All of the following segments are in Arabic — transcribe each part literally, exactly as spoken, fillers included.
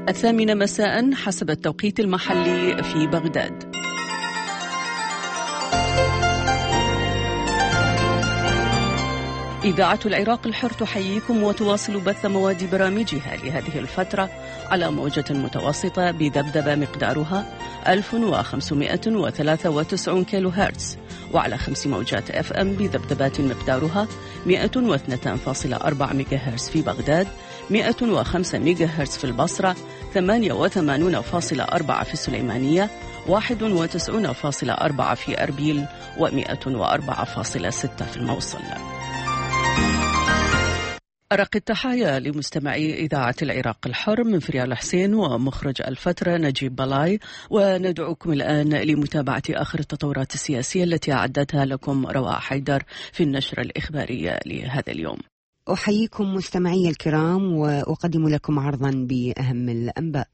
الثامنة مساء حسب التوقيت المحلي في بغداد. إذاعة العراق الحر تحييكم وتواصل بث مواد برامجها لهذه الفترة على موجة متوسطة بذبذبة مقدارها ألف وخمسمائة وثلاثة وتسعين كيلو هرتز، وعلى خمس موجات اف ام بذبذبات مقدارها مائة واثنين فاصلة أربعة ميجا هرتز في بغداد، مائة وخمسة ميجا هرتز في البصرة، ثمانية وثمانين فاصلة أربعة في السليمانية، واحد وتسعين فاصلة أربعة في أربيل، ومائة وأربعة فاصلة ستة في الموصل. أرق التحايا لمستمعي إذاعة العراق الحر من فريال حسين ومخرج الفترة نجيب بلاي، وندعوكم الآن لمتابعة آخر التطورات السياسية التي أعدتها لكم رواء حيدر في النشرة الإخبارية لهذا اليوم. أحييكم مستمعي الكرام وأقدم لكم عرضا بأهم الأنباء.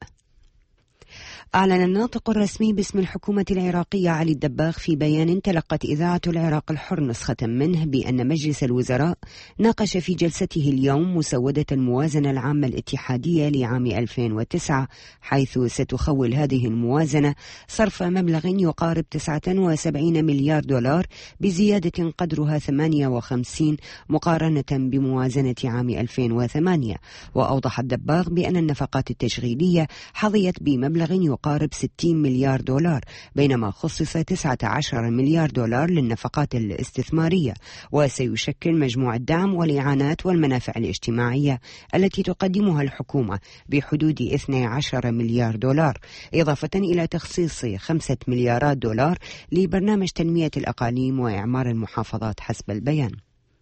أعلن الناطق الرسمي باسم الحكومة العراقية علي الدباغ في بيان تلقت إذاعة العراق الحر نسخة منه بأن مجلس الوزراء ناقش في جلسته اليوم مسودة الموازنة العامة الاتحادية لعام ألفين وتسعة، حيث ستخول هذه الموازنة صرف مبلغ يقارب تسعة وسبعين مليار دولار بزيادة قدرها ثمانية وخمسين مقارنة بموازنة عام ألفين وثمانية. وأوضح الدباغ بأن النفقات التشغيلية حظيت بمبلغ يقارب ستين مليار دولار، بينما خصص تسعة عشر مليار دولار للنفقات الاستثمارية، وسيشكل مجموع الدعم والإعانات والمنافع الاجتماعية التي تقدمها الحكومة بحدود اثني عشر مليار دولار، إضافة إلى تخصيص خمسة مليارات دولار لبرنامج تنمية الأقاليم وإعمار المحافظات حسب البيان.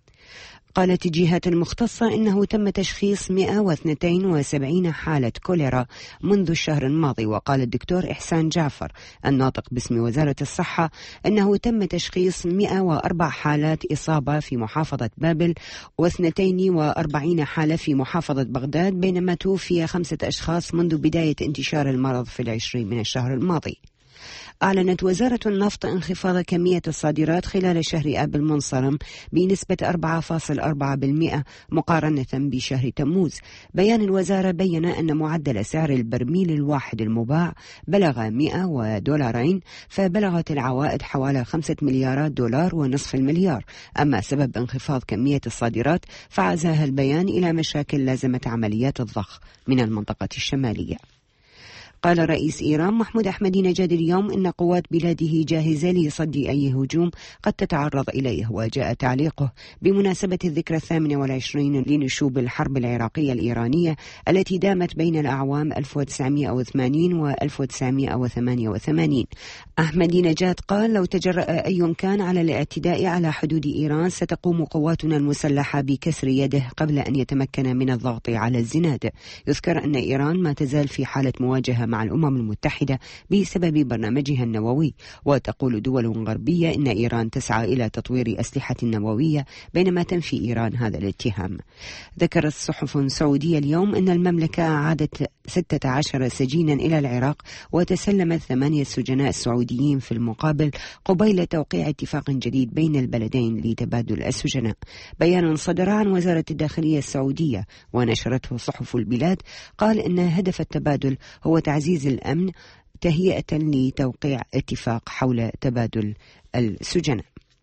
قالت الجهات المختصة إنه تم تشخيص مئة واثنين وسبعين حالة كوليرا منذ الشهر الماضي. وقال الدكتور إحسان جعفر الناطق باسم وزارة الصحة أنه تم تشخيص مئة وأربع حالات إصابة في محافظة بابل واثنتين وأربعين حالة في محافظة بغداد، بينما توفي خمسة أشخاص منذ بداية انتشار المرض في العشرين من الشهر الماضي. أعلنت وزارة النفط انخفاض كمية الصادرات خلال شهر آب المنصرم بنسبة أربعة فاصلة أربعة بالمئة مقارنة بشهر تموز. بيان الوزارة بيّن أن معدل سعر البرميل الواحد المباع بلغ مئة دولارين، فبلغت العوائد حوالي خمسة مليارات دولار ونصف المليار. أما سبب انخفاض كمية الصادرات فعزاها البيان إلى مشاكل لازمت عمليات الضخ من المنطقة الشمالية. قال رئيس إيران محمود أحمدي نجاد اليوم إن قوات بلاده جاهزة لصد أي هجوم قد تتعرض إليه، وجاء تعليقه بمناسبة الذكرى الثامنة والعشرين لنشوب الحرب العراقية الإيرانية التي دامت بين الأعوام ألف وتسعمائة وثمانين و ألف وتسعمائة وثمانية وثمانين. أحمدي نجاد قال: لو تجرأ أي كان على الاعتداء على حدود إيران ستقوم قواتنا المسلحة بكسر يده قبل أن يتمكن من الضغط على الزناد. يذكر أن إيران ما تزال في حالة مواجهة مع الأمم المتحدة بسبب برنامجها النووي، وتقول دول غربية إن إيران تسعى إلى تطوير أسلحة نووية، بينما تنفي إيران هذا الاتهام. ذكرت صحف سعودية اليوم أن المملكة أعادت ستة عشر سجينا إلى العراق وتسلمت ثمانية سجناء سعوديين في المقابل قبيل توقيع اتفاق جديد بين البلدين لتبادل السجناء. بيان صدر عن وزارة الداخلية السعودية ونشرته صحف البلاد قال إن هدف التبادل هو تعزيز الأمن تهيئة لتوقيع اتفاق حول تبادل السجناء.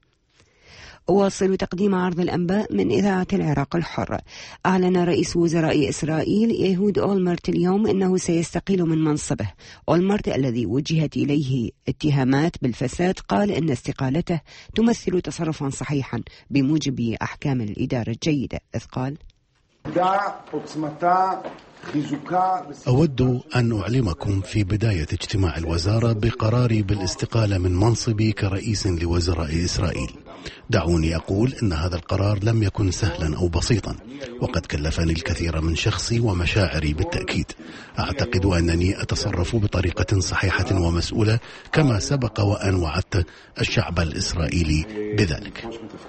أواصل تقديم عرض الأنباء من إذاعة العراق الحر. أعلن رئيس وزراء إسرائيل يهود أولمرت اليوم أنه سيستقيل من منصبه. أولمرت الذي وجهت إليه اتهامات بالفساد قال أن استقالته تمثل تصرفا صحيحا بموجب أحكام الإدارة الجيدة، إذ قال: أود أن أعلمكم في بداية اجتماع الوزارة بقراري بالاستقالة من منصبي كرئيس لوزراء إسرائيل. دعوني أقول أن هذا القرار لم يكن سهلا أو بسيطا، وقد كلفني الكثير من شخصي ومشاعري بالتأكيد. أعتقد أنني أتصرف بطريقة صحيحة ومسؤولة كما سبق وأن وعدت الشعب الإسرائيلي بذلك.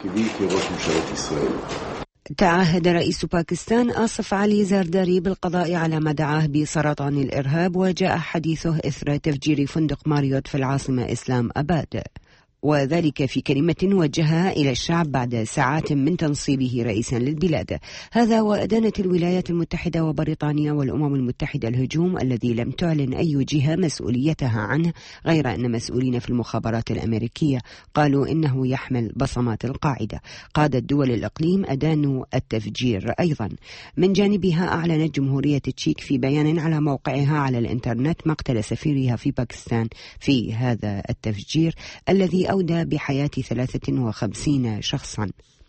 تعهد رئيس باكستان آصف علي زرداري بالقضاء على ما دعاه بسرطان الإرهاب، وجاء حديثه إثر تفجير فندق ماريوت في العاصمة إسلام أباد. وذلك في كلمة وجهها إلى الشعب بعد ساعات من تنصيبه رئيسا للبلاد. هذا وأدانت الولايات المتحدة وبريطانيا والأمم المتحدة الهجوم الذي لم تعلن أي جهة مسؤوليتها عنه، غير أن مسؤولين في المخابرات الأمريكية قالوا إنه يحمل بصمات القاعدة. قادة دول الإقليم أدانوا التفجير أيضا. من جانبها أعلنت جمهورية التشيك في بيان على موقعها على الإنترنت مقتل سفيرها في باكستان في هذا التفجير الذي أودى بحياة ثلاثة وخمسين شخصا.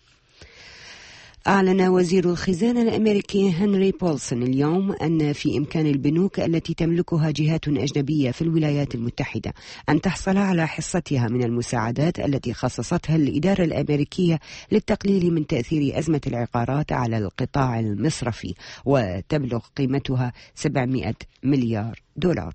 أعلن وزير الخزانة الأمريكي هنري بولسون اليوم أن في إمكان البنوك التي تملكها جهات أجنبية في الولايات المتحدة أن تحصل على حصتها من المساعدات التي خصصتها الإدارة الأمريكية للتقليل من تأثير أزمة العقارات على القطاع المصرفي، وتبلغ قيمتها سبعمائة مليار دولار.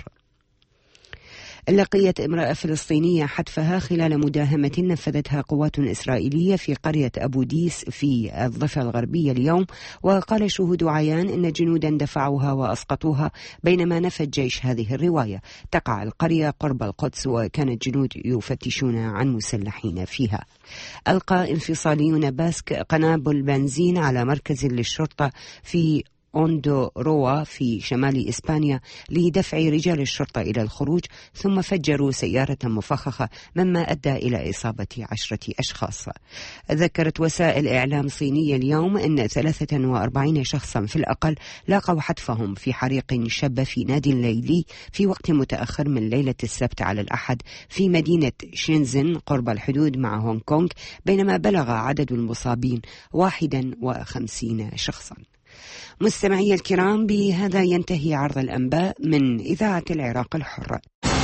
لقيت امرأة فلسطينية حتفها خلال مداهمة نفذتها قوات إسرائيلية في قرية أبو ديس في الضفة الغربية اليوم، وقال شهود عيان إن جنودا دفعوها وأسقطوها بينما نفى الجيش هذه الرواية. تقع القرية قرب القدس وكان الجنود يفتشون عن مسلحين فيها. ألقى انفصاليون باسك قنابل بنزين على مركز للشرطة في أوندو روا في شمال إسبانيا لدفع رجال الشرطة إلى الخروج، ثم فجروا سيارة مفخخة مما أدى إلى إصابة عشرة أشخاص. ذكرت وسائل إعلام صينية اليوم أن ثلاثة وأربعين شخصا في الأقل لاقوا حتفهم في حريق شب في نادي ليلي في وقت متأخر من ليلة السبت على الأحد في مدينة شينزن قرب الحدود مع هونغ كونغ، بينما بلغ عدد المصابين واحدا وخمسين شخصا. مستمعي الكرام، بهذا ينتهي عرض الأنباء من إذاعة العراق الحرة.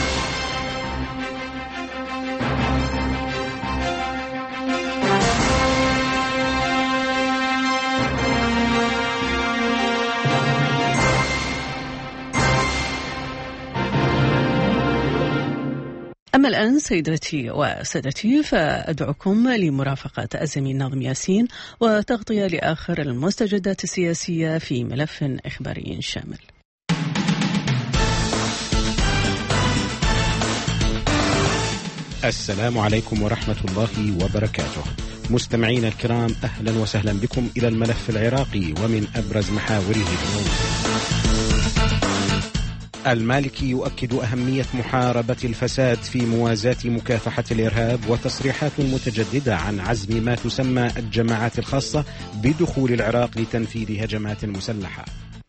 أما الآن سيداتي وسادتي فأدعوكم لمرافقة الزميل ناظم ياسين وتغطية لآخر المستجدات السياسية في ملف إخباري شامل. السلام عليكم ورحمة الله وبركاته. مستمعينا الكرام، أهلا وسهلا بكم إلى الملف العراقي ومن أبرز محاوره اليوم. المالكي يؤكد أهمية محاربة الفساد في موازاة مكافحة الإرهاب، وتصريحات متجددة عن عزم ما تسمى الجماعات الخاصة بدخول العراق لتنفيذ هجمات مسلحة.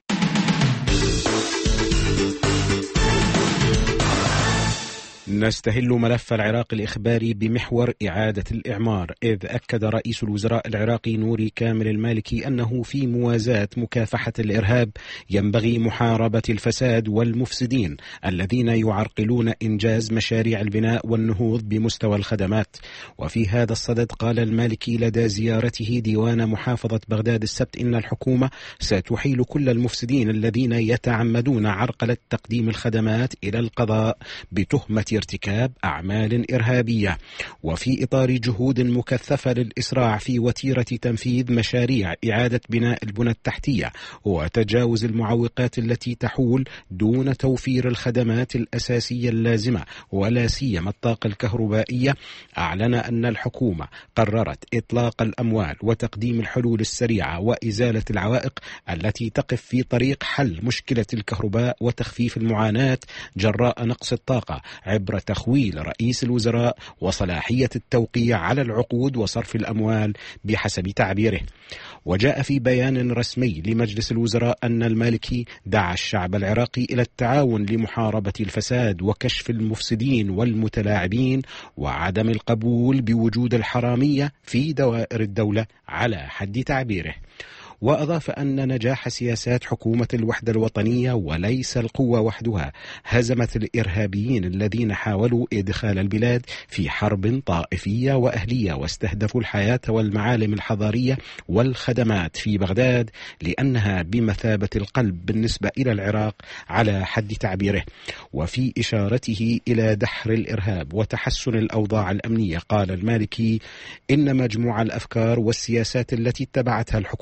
نستهل ملف العراق الإخباري بمحور إعادة الإعمار، إذ أكد رئيس الوزراء العراقي نوري كامل المالكي أنه في موازاة مكافحة الإرهاب ينبغي محاربة الفساد والمفسدين الذين يعرقلون إنجاز مشاريع البناء والنهوض بمستوى الخدمات. وفي هذا الصدد قال المالكي لدى زيارته ديوان محافظة بغداد السبت إن الحكومة ستحيل كل المفسدين الذين يتعمدون عرقلة تقديم الخدمات إلى القضاء بتهمة ارتكاب أعمال إرهابية. وفي إطار جهود مكثفة للإسراع في وتيرة تنفيذ مشاريع إعادة بناء البنى التحتية وتجاوز المعوقات التي تحول دون توفير الخدمات الأساسية اللازمة ولا سيما الطاقة الكهربائية، أعلن أن الحكومة قررت إطلاق الأموال وتقديم الحلول السريعة وإزالة العوائق التي تقف في طريق حل مشكلة الكهرباء وتخفيف المعاناة جراء نقص الطاقة عبر تخويل رئيس الوزراء وصلاحية التوقيع على العقود وصرف الأموال بحسب تعبيره. وجاء في بيان رسمي لمجلس الوزراء أن المالكي دعا الشعب العراقي إلى التعاون لمحاربة الفساد وكشف المفسدين والمتلاعبين وعدم القبول بوجود الحرامية في دوائر الدولة على حد تعبيره. وأضاف أن نجاح سياسات حكومة الوحدة الوطنية وليس القوة وحدها هزمت الإرهابيين الذين حاولوا إدخال البلاد في حرب طائفية وأهلية واستهدفوا الحياة والمعالم الحضارية والخدمات في بغداد لأنها بمثابة القلب بالنسبة إلى العراق على حد تعبيره. وفي إشارته إلى دحر الإرهاب وتحسن الأوضاع الأمنية قال المالكي إن مجموع الأفكار والسياسات التي اتبعتها الحكومة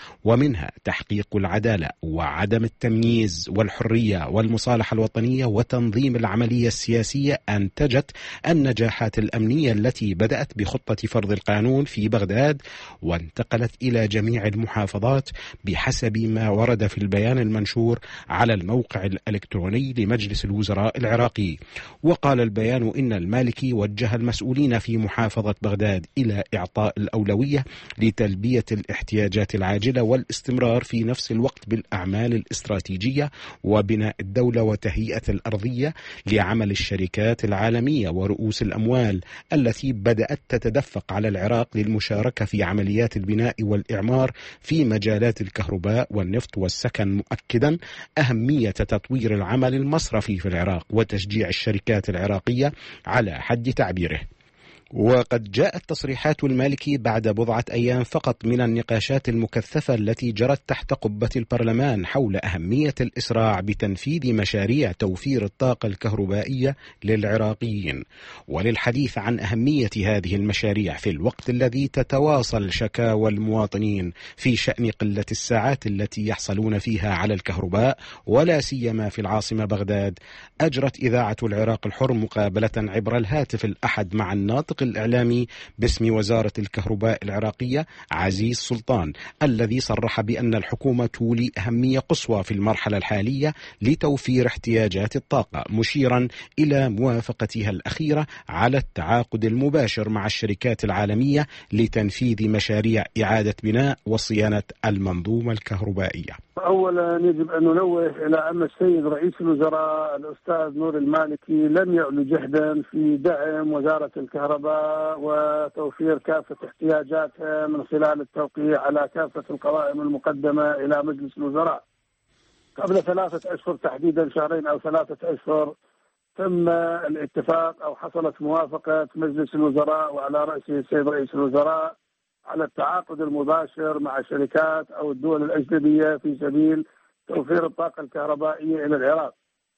ومنها تحقيق العدالة وعدم التمييز والحرية والمصالحة الوطنية وتنظيم العملية السياسية، أنتجت النجاحات الأمنية التي بدأت بخطة فرض القانون في بغداد وانتقلت إلى جميع المحافظات بحسب ما ورد في البيان المنشور على الموقع الإلكتروني لمجلس الوزراء العراقي. وقال البيان إن المالكي وجه المسؤولين في محافظة بغداد إلى إعطاء الأولوية لتلبية الاحتياجات العاجلة والاستمرار في نفس الوقت بالأعمال الاستراتيجية وبناء الدولة وتهيئة الأرضية لعمل الشركات العالمية ورؤوس الأموال التي بدأت تتدفق على العراق للمشاركة في عمليات البناء والإعمار في مجالات الكهرباء والنفط والسكن، مؤكدا أهمية تطوير العمل المصرفي في العراق وتشجيع الشركات العراقية على حد تعبيره. وقد جاءت تصريحات المالكي بعد بضعة أيام فقط من النقاشات المكثفة التي جرت تحت قبة البرلمان حول أهمية الإسراع بتنفيذ مشاريع توفير الطاقة الكهربائية للعراقيين. وللحديث عن أهمية هذه المشاريع في الوقت الذي تتواصل شكاوى المواطنين في شأن قلة الساعات التي يحصلون فيها على الكهرباء ولا سيما في العاصمة بغداد، أجرت إذاعة العراق الحر مقابلة عبر الهاتف الأحد مع الناطق الإعلامي باسم وزارة الكهرباء العراقية عزيز سلطان، الذي صرح بأن الحكومة تولي أهمية قصوى في المرحلة الحالية لتوفير احتياجات الطاقة، مشيرا إلى موافقتها الأخيرة على التعاقد المباشر مع الشركات العالمية لتنفيذ مشاريع إعادة بناء وصيانة المنظومة الكهربائية. أولا يجب أن ننوه إلى أن السيد رئيس الوزراء الأستاذ نور المالكي لم يعل جهدا في دعم وزارة الكهرباء وتوفير كافة احتياجاتها من خلال التوقيع على كافة القوائم المقدمة إلى مجلس الوزراء. قبل ثلاثة أشهر تحديدا، شهرين أو ثلاثة أشهر، تم الاتفاق أو حصلت موافقة مجلس الوزراء وعلى رأسه السيد رئيس الوزراء على التعاقد المباشر مع شركات أو الدول الأجنبية في سبيل توفير الطاقة الكهربائية إلى العراق.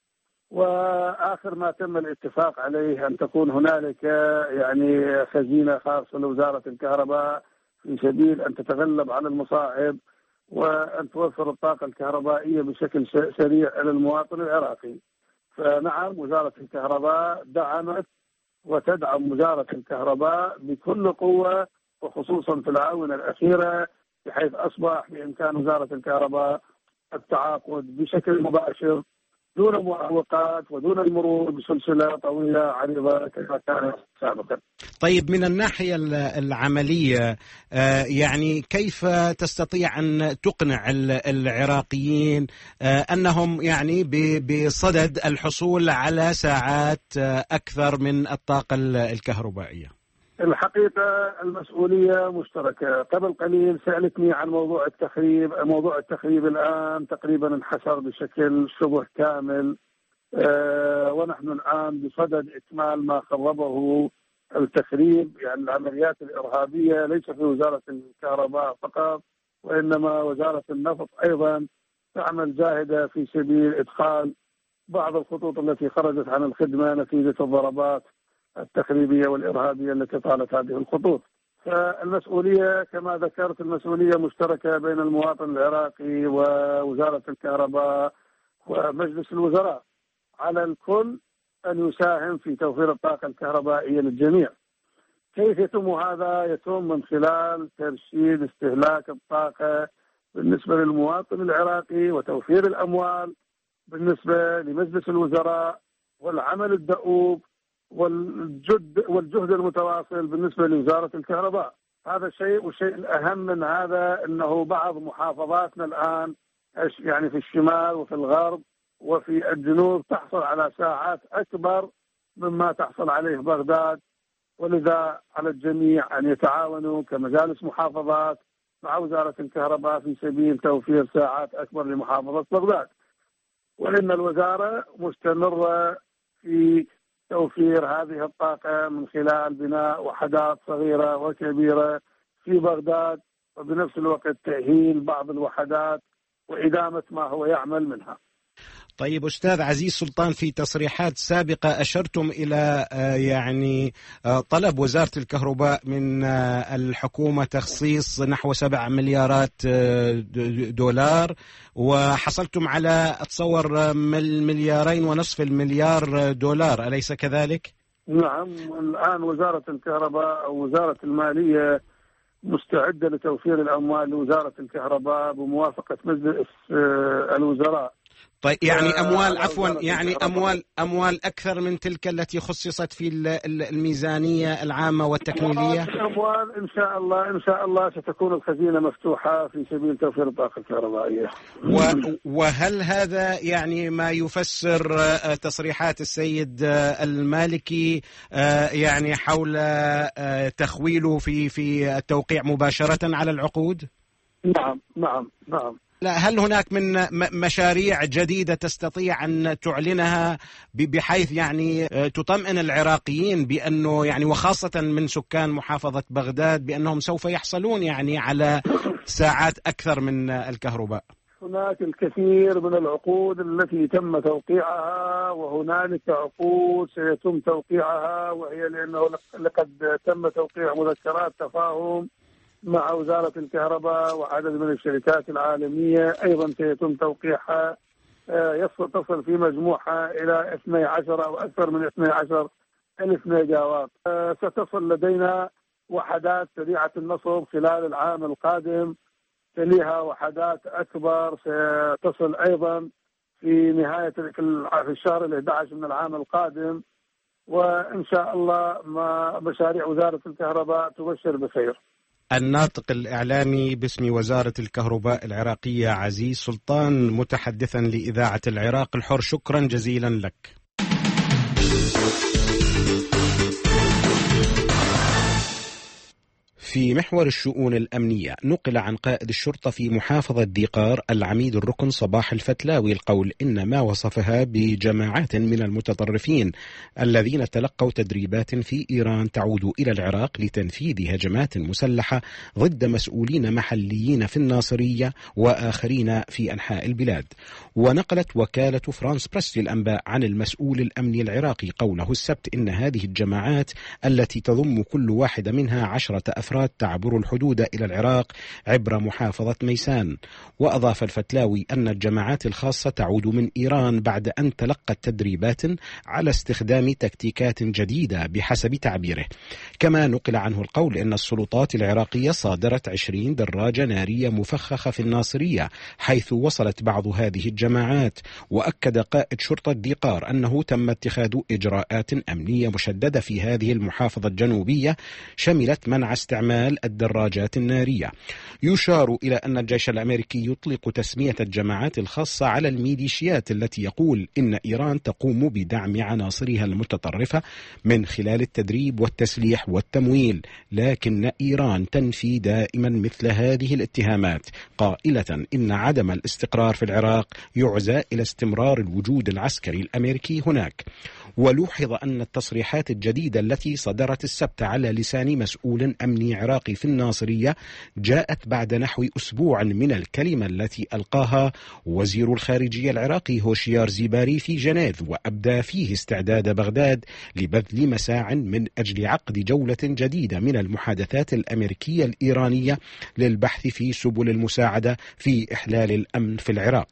وآخر ما تم الاتفاق عليه أن تكون هنالك يعني خزينة خاصة لوزارة الكهرباء في سبيل أن تتغلب على المصاعب وأن توفر الطاقة الكهربائية بشكل سريع إلى المواطن العراقي. فنعم، وزارة الكهرباء دعمت وتدعم وزارة الكهرباء بكل قوة، وخصوصا في الآونة الأخيرة، بحيث أصبح بإمكان وزارة الكهرباء التعاقد بشكل مباشر دون معوقات ودون المرور بسلسلة طويلة عريضة كما كان سابقا. طيب، من الناحية العملية يعني كيف تستطيع أن تقنع العراقيين أنهم يعني بصدد الحصول على ساعات أكثر من الطاقة الكهربائية؟ الحقيقة المسؤولية مشتركة. قبل قليل سألتني عن موضوع التخريب. موضوع التخريب الآن تقريبا انحصر بشكل شبه كامل، أه ونحن الآن بصدد إكمال ما خربه التخريب، يعني العمليات الإرهابية ليس في وزارة الكهرباء فقط، وإنما وزارة النفط أيضا تعمل جاهدة في سبيل إدخال بعض الخطوط التي خرجت عن الخدمة نتيجة الضربات التخريبية والإرهابية التي طالت هذه الخطوط. فالمسؤولية كما ذكرت المسؤولية مشتركة بين المواطن العراقي ووزارة الكهرباء ومجلس الوزراء. على الكل أن يساهم في توفير الطاقة الكهربائية للجميع. كيف يتم هذا؟ يتم من خلال ترشيد استهلاك الطاقة بالنسبة للمواطن العراقي وتوفير الأموال بالنسبة لمجلس الوزراء، والعمل الدؤوب والجد والجهد المتواصل بالنسبة لوزارة الكهرباء. هذا شيء. والشيء الأهم من هذا أنه بعض محافظاتنا الآن يعني في الشمال وفي الغرب وفي الجنوب تحصل على ساعات أكبر مما تحصل عليه بغداد، ولذا على الجميع أن يتعاونوا كمجالس محافظات مع وزارة الكهرباء في سبيل توفير ساعات أكبر لمحافظة بغداد. وإن الوزارة مستمرة في توفير هذه الطاقة من خلال بناء وحدات صغيرة وكبيرة في بغداد، وبنفس الوقت تأهيل بعض الوحدات وإدامة ما هو يعمل منها. طيب أستاذ عزيز سلطان، في تصريحات سابقة أشرتم إلى يعني طلب وزارة الكهرباء من الحكومة تخصيص نحو سبع مليارات دولار، وحصلتم على أتصور مليارين ونصف المليار دولار، أليس كذلك؟ نعم، الآن وزارة الكهرباء أو وزارة المالية مستعدة لتوفير الأموال لوزارة الكهرباء بموافقة مجلس الوزراء. طيب يعني أموال عفوا يعني أموال أموال أكثر من تلك التي خصصت في الميزانية العامة والتكميلية؟ أموال إن شاء الله إن شاء الله ستكون الخزينة مفتوحة في سبيل توفير الطاقة الكهربائية. وهل هذا يعني ما يفسر تصريحات السيد المالكي يعني حول تخويله في في التوقيع مباشرة على العقود؟ نعم نعم نعم. لا، هل هناك من مشاريع جديدة تستطيع أن تعلنها بحيث يعني تطمئن العراقيين بأنه يعني وخاصة من سكان محافظة بغداد بأنهم سوف يحصلون يعني على ساعات أكثر من الكهرباء؟ هناك الكثير من العقود التي تم توقيعها، وهنالك عقود سيتم توقيعها، وهي لأنه لقد تم توقيع مذكرات تفاهم مع وزارة الكهرباء وعدد من الشركات العالمية أيضا سيتم توقيعها، تصل في مجموعها إلى اثني عشر أو أكثر من اثني عشر ألف ميجا واط. ستصل لدينا وحدات سريعة النصب خلال العام القادم، تليها وحدات أكبر ستصل أيضا في نهاية في الشهر الأحد عشر من العام القادم، وإن شاء الله ما مشاريع وزارة الكهرباء تبشر بخير. الناطق الإعلامي باسم وزارة الكهرباء العراقية عزيز سلطان، متحدثا لإذاعة العراق الحر، شكرا جزيلا لك. في محور الشؤون الأمنية، نقل عن قائد الشرطة في محافظة ذيقار العميد الركن صباح الفتلاوي القول إن ما وصفها بجماعات من المتطرفين الذين تلقوا تدريبات في إيران تعود إلى العراق لتنفيذ هجمات مسلحة ضد مسؤولين محليين في الناصرية وآخرين في أنحاء البلاد. ونقلت وكالة فرانس بريس للأنباء عن المسؤول الأمني العراقي قوله السبت إن هذه الجماعات التي تضم كل واحدة منها عشرة أفراد تعبر الحدود إلى العراق عبر محافظة ميسان. وأضاف الفتلاوي أن الجماعات الخاصة تعود من إيران بعد أن تلقت تدريبات على استخدام تكتيكات جديدة بحسب تعبيره. كما نقل عنه القول أن السلطات العراقية صادرت عشرين دراجة نارية مفخخة في الناصرية حيث وصلت بعض هذه الجماعات. وأكد قائد شرطة ذيقار أنه تم اتخاذ إجراءات أمنية مشددة في هذه المحافظة الجنوبية شملت منع استعمال الدراجات النارية. يشار إلى أن الجيش الأمريكي يطلق تسمية الجماعات الخاصة على الميليشيات التي يقول إن إيران تقوم بدعم عناصرها المتطرفة من خلال التدريب والتسليح والتمويل، لكن إيران تنفي دائما مثل هذه الاتهامات قائلة إن عدم الاستقرار في العراق يعزى إلى استمرار الوجود العسكري الأمريكي هناك. ولوحظ أن التصريحات الجديدة التي صدرت السبت على لسان مسؤول أمني عراقي في الناصرية جاءت بعد نحو أسبوع من الكلمة التي ألقاها وزير الخارجية العراقي هوشيار زيباري في جنيف، وأبدى فيه استعداد بغداد لبذل مساع من أجل عقد جولة جديدة من المحادثات الأمريكية الإيرانية للبحث في سبل المساعدة في إحلال الأمن في العراق.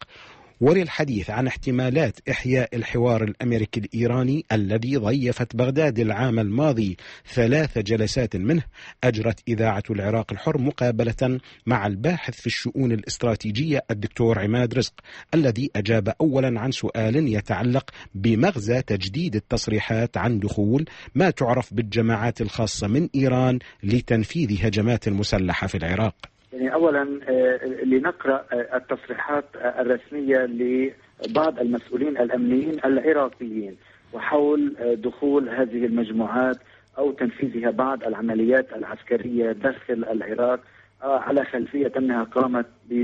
وللحديث عن احتمالات إحياء الحوار الأمريكي الإيراني الذي ضيفت بغداد العام الماضي ثلاث جلسات منه، أجرت إذاعة العراق الحر مقابلة مع الباحث في الشؤون الاستراتيجية الدكتور عماد رزق، الذي أجاب أولا عن سؤال يتعلق بمغزى تجديد التصريحات عن دخول ما تعرف بالجماعات الخاصة من إيران لتنفيذ هجمات مسلحة في العراق. يعني أولا لنقرأ التصريحات الرسمية لبعض المسؤولين الأمنيين العراقيين وحول دخول هذه المجموعات أو تنفيذها بعض العمليات العسكرية داخل العراق على خلفية أنها قامت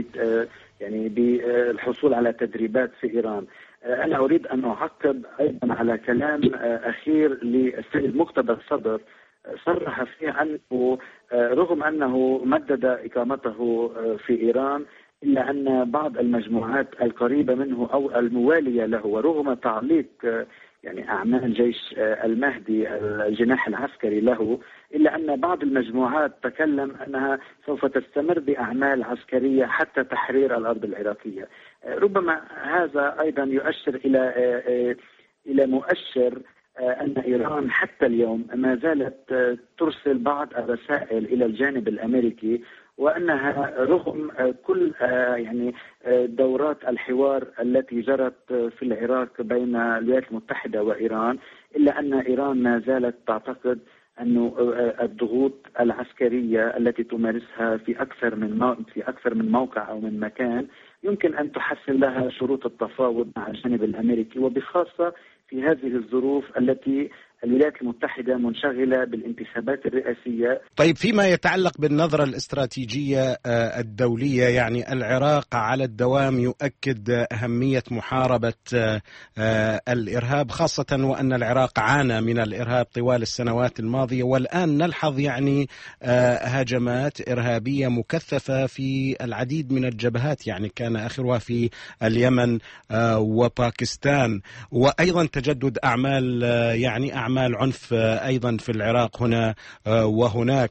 يعني بالحصول على تدريبات في إيران. أنا أريد أن أعقب أيضا على كلام أخير للسيد مقتدى الصدر، صرح فيه أنه رغم أنه مدد إقامته في إيران إلا أن بعض المجموعات القريبة منه أو الموالية له، ورغم تعليق يعني أعمال جيش المهدي الجناح العسكري له، إلا أن بعض المجموعات تكلم أنها سوف تستمر بأعمال عسكرية حتى تحرير الأرض العراقية. ربما هذا أيضا يؤشر إلى إلى مؤشر أن إيران حتى اليوم ما زالت ترسل بعض الرسائل إلى الجانب الأمريكي، وأنها رغم كل يعني دورات الحوار التي جرت في العراق بين الولايات المتحدة وإيران، إلا أن إيران ما زالت تعتقد أن الضغوط العسكرية التي تمارسها في أكثر من في أكثر من موقع أو من مكان يمكن أن تحسن لها شروط التفاوض مع الجانب الأمريكي، وبخاصة في هذه الظروف التي الولايات المتحدة منشغلة بالانتخابات الرئاسية. طيب، فيما يتعلق بالنظرة الاستراتيجية الدولية، يعني العراق على الدوام يؤكد أهمية محاربة الإرهاب، خاصة وأن العراق عانى من الإرهاب طوال السنوات الماضية، والآن نلحظ يعني هجمات إرهابية مكثفة في العديد من الجبهات، يعني كان آخرها في اليمن وباكستان، وأيضا تجدد أعمال يعني أعمال أعمال عنف أيضا في العراق هنا وهناك.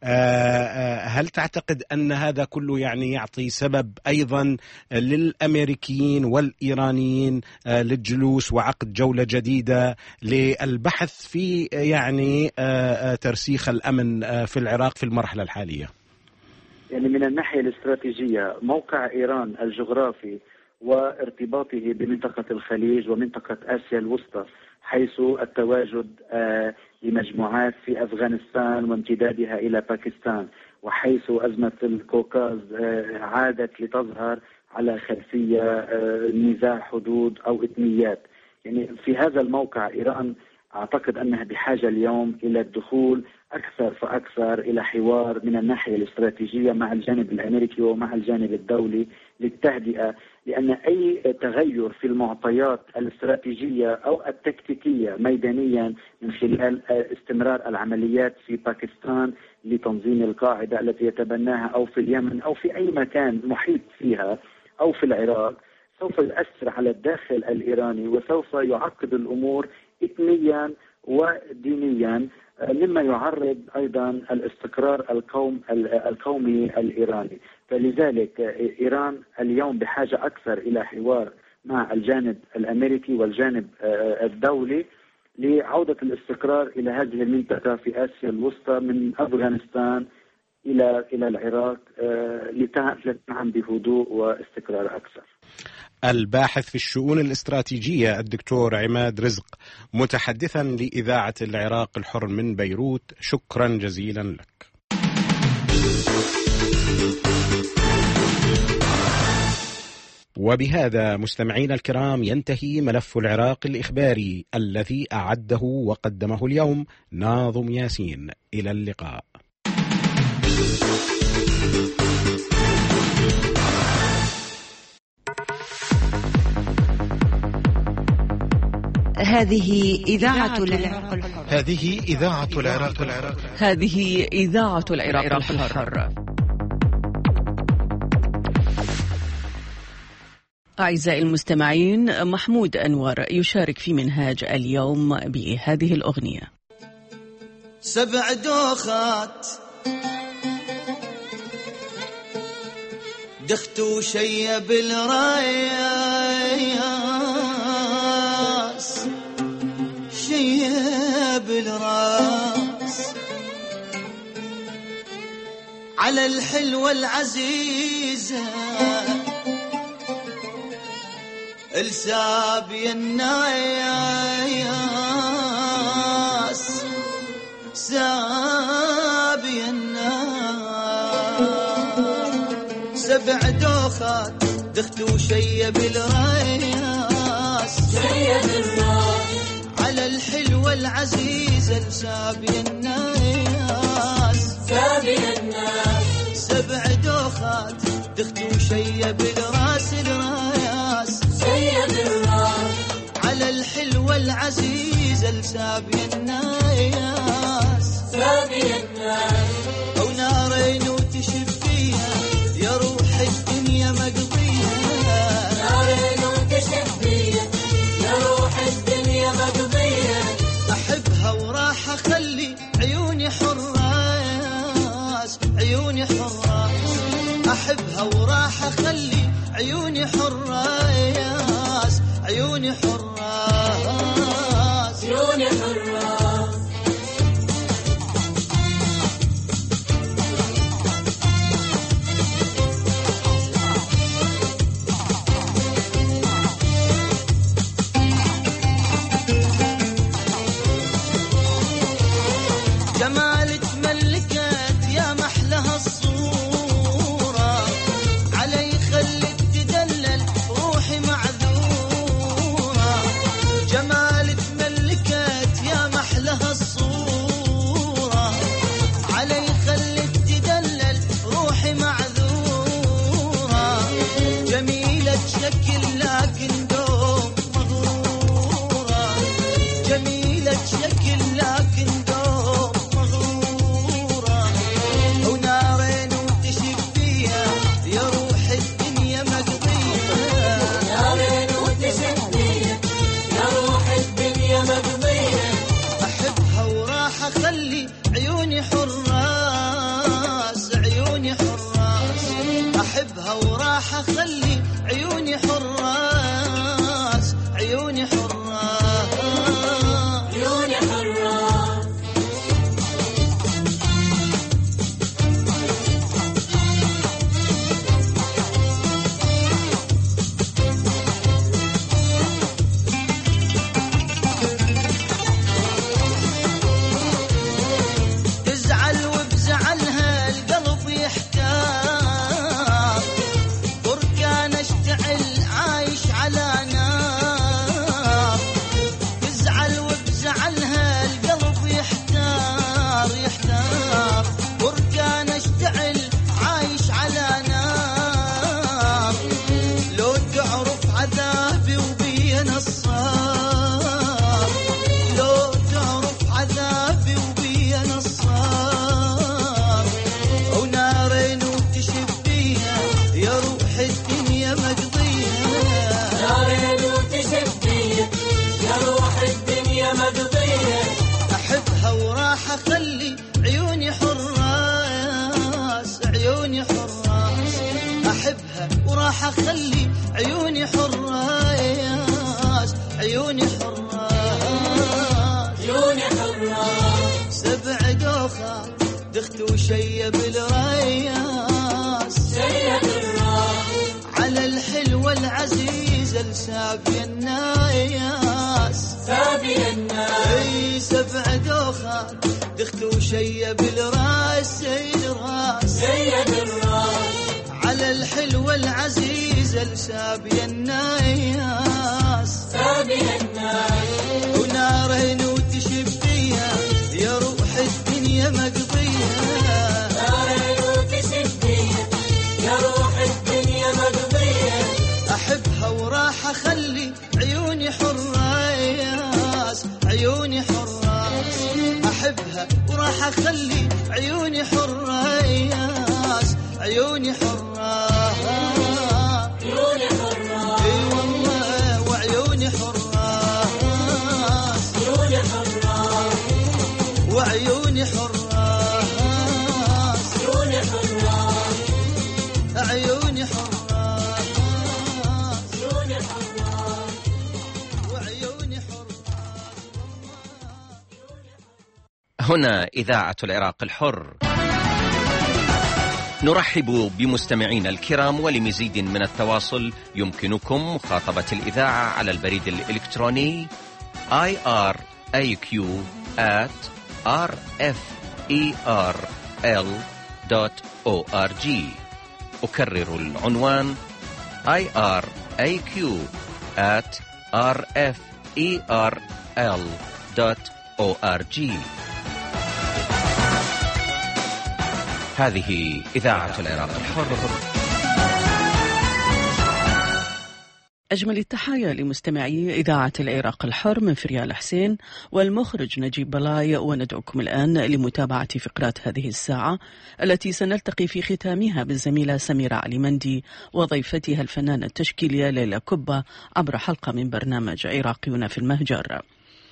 هل تعتقد أن هذا كله يعني يعطي سبب أيضا للأمريكيين والإيرانيين للجلوس وعقد جولة جديدة للبحث في يعني ترسيخ الأمن في العراق في المرحلة الحالية؟ يعني من الناحية الاستراتيجية موقع إيران الجغرافي وارتباطه بمنطقة الخليج ومنطقة آسيا الوسطى، حيث التواجد آه لمجموعات في أفغانستان وامتدادها إلى باكستان، وحيث أزمة الكوكاز آه عادت لتظهر على خلفية آه نزاع حدود أو إثنيات. يعني في هذا الموقع إيران أعتقد أنها بحاجة اليوم إلى الدخول أكثر فأكثر إلى حوار من الناحية الاستراتيجية مع الجانب الأمريكي ومع الجانب الدولي للتهدئة، لأن أي تغير في المعطيات الاستراتيجية أو التكتيكية ميدانيا من خلال استمرار العمليات في باكستان لتنظيم القاعدة التي يتبناها، أو في اليمن أو في أي مكان محيط فيها، أو في العراق، سوف يؤثر على الداخل الإيراني وسوف يعقد الأمور إثنيا ودينيا، مما يعرض أيضا الاستقرار القوم القومي الإيراني. فلذلك إيران اليوم بحاجة أكثر إلى حوار مع الجانب الأمريكي والجانب الدولي لعودة الاستقرار إلى هذه المنطقة في آسيا الوسطى من أفغانستان إلى إلى العراق لتنعم بهدوء واستقرار أكثر. الباحث في الشؤون الاستراتيجية الدكتور عماد رزق، متحدثا لإذاعة العراق الحر من بيروت، شكرا جزيلا لك. وبهذا مستمعينا الكرام ينتهي ملف العراق الإخباري الذي أعده وقدمه اليوم ناظم ياسين. إلى اللقاء. هذه إذاعة العراق الحر. هذه إذاعة العراق الحر. هذه إذاعة العراق الحر. أعزائي المستمعين، محمود أنور يشارك في منهاج اليوم بهذه الأغنية. سبع دوخات دختو شي بالراس، شي بالراس على الحلوة العزيزة السابي الناس، سابي الناس. سبع دوخات دختو شي بالراس، شي بالراس على الحلوة العزيزة السابي الناس، سابي الناس. سبع دوخات دختو شي بالراس، الراس شي بالراس على الحلوة العزيزة السابي الناس، سابي الناس. ونارين وتشفيها يا روح الدنيا ما عيوني حراس عيوني حراس عيوني حراس. جمال تملكت يا محلها الصورة، علي خليك تدلل روحي معذورة. جمال تملكت يا محلها الصورة، علي خليك تدلل روحي معذورة. جميلة شكل لكن دوم مغرورة، جميلة شكل لكن دوم مغرورة. ونارين وتشب فيها يا روح الدنيا مقضية، نارين وتشب فيها يا روح الدنيا مقضية. أحبها وراح أخلي عيوني حراس عيوني حراس. أحبها وراح أخلي عيوني حراس عيوني حراس عيوني حراس. تزعل وبزعلها القلب يحتار، بركان اشتعل عايش على نار. تزعل وبزعلها القلب يحتار يحتار، بركان اشتعل عايش على نار. لو تعرف عذابي وبي نصار، لو تعرف عذابي وبي نصار. ونارين وتشب فيها يا روح الدنيا مقضية، نارين وتشب فيها يا روح الدنيا مقضية. أحبها وراح أخلي عيوني حراس عيوني حراس. أحبها وراح أخلي عيوني حراس عيوني حراس عيوني حراس. سبع دوخات دخت وشيب الرياس، شيب الراس. على الحلوة العزيزة لسابي الناس، سابي الناس. اي سبع دوخات دخت وشيب الراس، سيد الراس سيد الراس. على الحلوة العزيزة لسابي الناس، سابي الناس. ونارين وتشب فيها يا روح الدنيا مقضية، نارين وتشب فيها يا روح الدنيا مقضية. أحبها وراح أخلي عيوني حراس عيوني حراس. أحبها وراح أخلي عيوني حراس عيوني حراس عيوني حراس. اي والله وعيوني حراس عيوني حراس وعيوني حراس عيوني حراس عيوني حراس عيوني حراس وعيوني حراس. هنا إذاعة العراق الحر، نرحب بمستمعينا الكرام. ولمزيد من التواصل يمكنكم مخاطبة الإذاعة على البريد الإلكتروني آي آر إيه كيو آت آر إف إي آر إل دوت أو آر جي. أكرر العنوان آي آر إيه كيو آت آر إف إي آر إل دوت أو آر جي. هذه إذاعة العراق الحر. أجمل التحايا لمستمعي إذاعة العراق الحر من فريال حسين والمخرج نجيب بلاي، وندعوكم الآن لمتابعة فقرات هذه الساعة التي سنلتقي في ختامها بالزميلة سميرة علي مندي وضيفتها الفنانة التشكيلية ليلى كبة عبر حلقة من برنامج عراقيون في المهجر.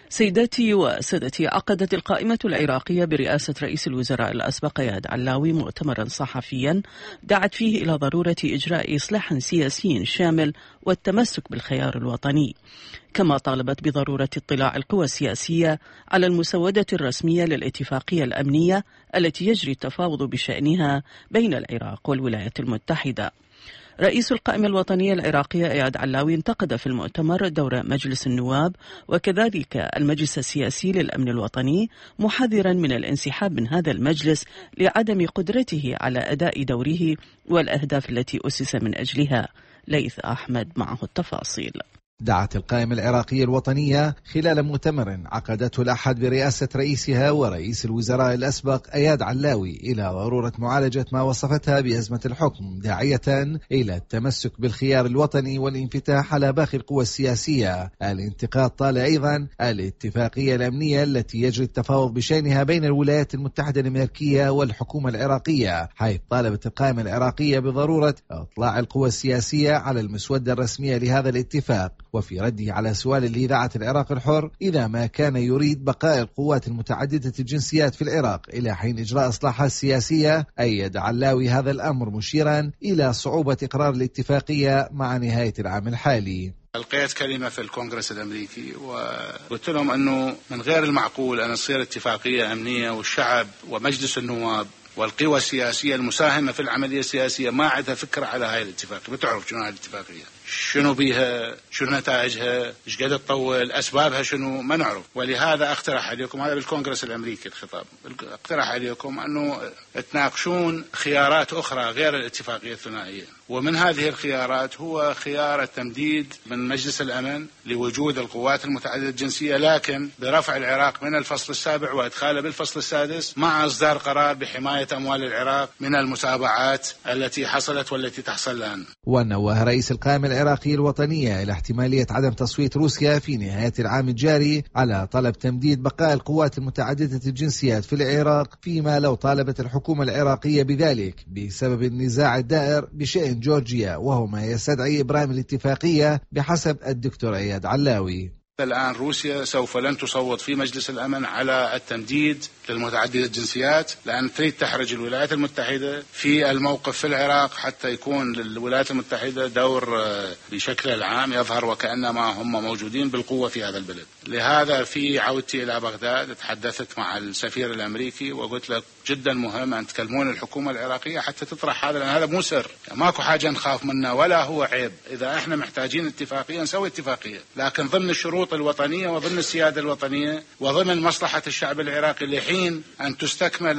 سيداتي وسادتي، عقدت القائمة العراقية برئاسة رئيس الوزراء الأسبق إياد علاوي مؤتمرا صحفيا دعت فيه إلى ضرورة إجراء إصلاح سياسي شامل والتمسك بالخيار الوطني، كما طالبت بضرورة اطلاع القوى السياسية على المسودة الرسمية للاتفاقية الأمنية التي يجري التفاوض بشأنها بين العراق والولايات المتحدة. رئيس القائمة الوطنية العراقية إياد علاوي انتقد في المؤتمر دور مجلس النواب وكذلك المجلس السياسي للأمن الوطني، محذرا من الانسحاب من هذا المجلس لعدم قدرته على أداء دوره والأهداف التي أسس من أجلها. ليث أحمد معه التفاصيل. دعت القائمة العراقية الوطنية خلال مؤتمر عقدته الأحد برئاسة رئيسها ورئيس الوزراء الأسبق إياد علاوي إلى ضرورة معالجة ما وصفتها بأزمة الحكم، داعية إلى التمسك بالخيار الوطني والانفتاح على باقي القوى السياسية. الانتقاد طال أيضا الاتفاقية الأمنية التي يجري التفاوض بشأنها بين الولايات المتحدة الأمريكية والحكومة العراقية، حيث طالبت القائمة العراقية بضرورة إطلاع القوى السياسية على المسودة الرسمية لهذا الاتفاق. وفي رده على سؤال لإذاعة العراق الحر إذا ما كان يريد بقاء القوات المتعددة الجنسيات في العراق إلى حين إجراء إصلاحات سياسية، أيد علاوي هذا الأمر مشيرا إلى صعوبة إقرار الاتفاقية مع نهاية العام الحالي. ألقيت كلمة في الكونغرس الأمريكي وقلت لهم أنه من غير المعقول أن تصير اتفاقية أمنية والشعب ومجلس النواب والقوى السياسية المساهمة في العملية السياسية ما عندها فكرة على هاي الاتفاقية، بتعرف شنو هاي الاتفاقية، شنو بيها، شنو نتائجها، ايش قد تطول، اسبابها شنو، ما نعرف. ولهذا اقترح عليكم، هذا بالكونغرس الامريكي الخطاب، اقترح عليكم انه تناقشون خيارات اخرى غير الاتفاقية الثنائية، ومن هذه الخيارات هو خيار التمديد من مجلس الامن لوجود القوات المتعددة الجنسية، لكن برفع العراق من الفصل السابع وادخاله بالفصل السادس مع اصدار قرار بحماية اموال العراق من المتابعات التي حصلت والتي تحصل الان. ونوه رئيس القائمة العراقية الوطنية إلى احتمالية عدم تصويت روسيا في نهاية العام الجاري على طلب تمديد بقاء القوات المتعددة الجنسيات في العراق، فيما لو طالبت الحكومة العراقية بذلك بسبب النزاع الدائر بشأن جورجيا، وهو ما يستدعي إبرام الاتفاقية بحسب الدكتور إياد علاوي. الآن روسيا سوف لن تصوت في مجلس الأمن على التمديد للمتعددة الجنسيات، لأن تريد تحرج الولايات المتحدة في الموقف في العراق حتى يكون للولايات المتحدة دور بشكل العام يظهر وكأنما هم موجودين بالقوة في هذا البلد. لهذا في عودتي إلى بغداد تحدثت مع السفير الأمريكي وقلت له جدا مهم أن تكلمون الحكومة العراقية حتى تطرح هذا، لأن هذا مو سر، ماكو حاجة نخاف منها ولا هو عيب. إذا احنا محتاجين اتفاقية نسوي اتفاقية، لكن ضمن الشروط الوطنية وضمن السيادة الوطنية وضمن مصلحة الشعب العراقي لحين أن تستكمل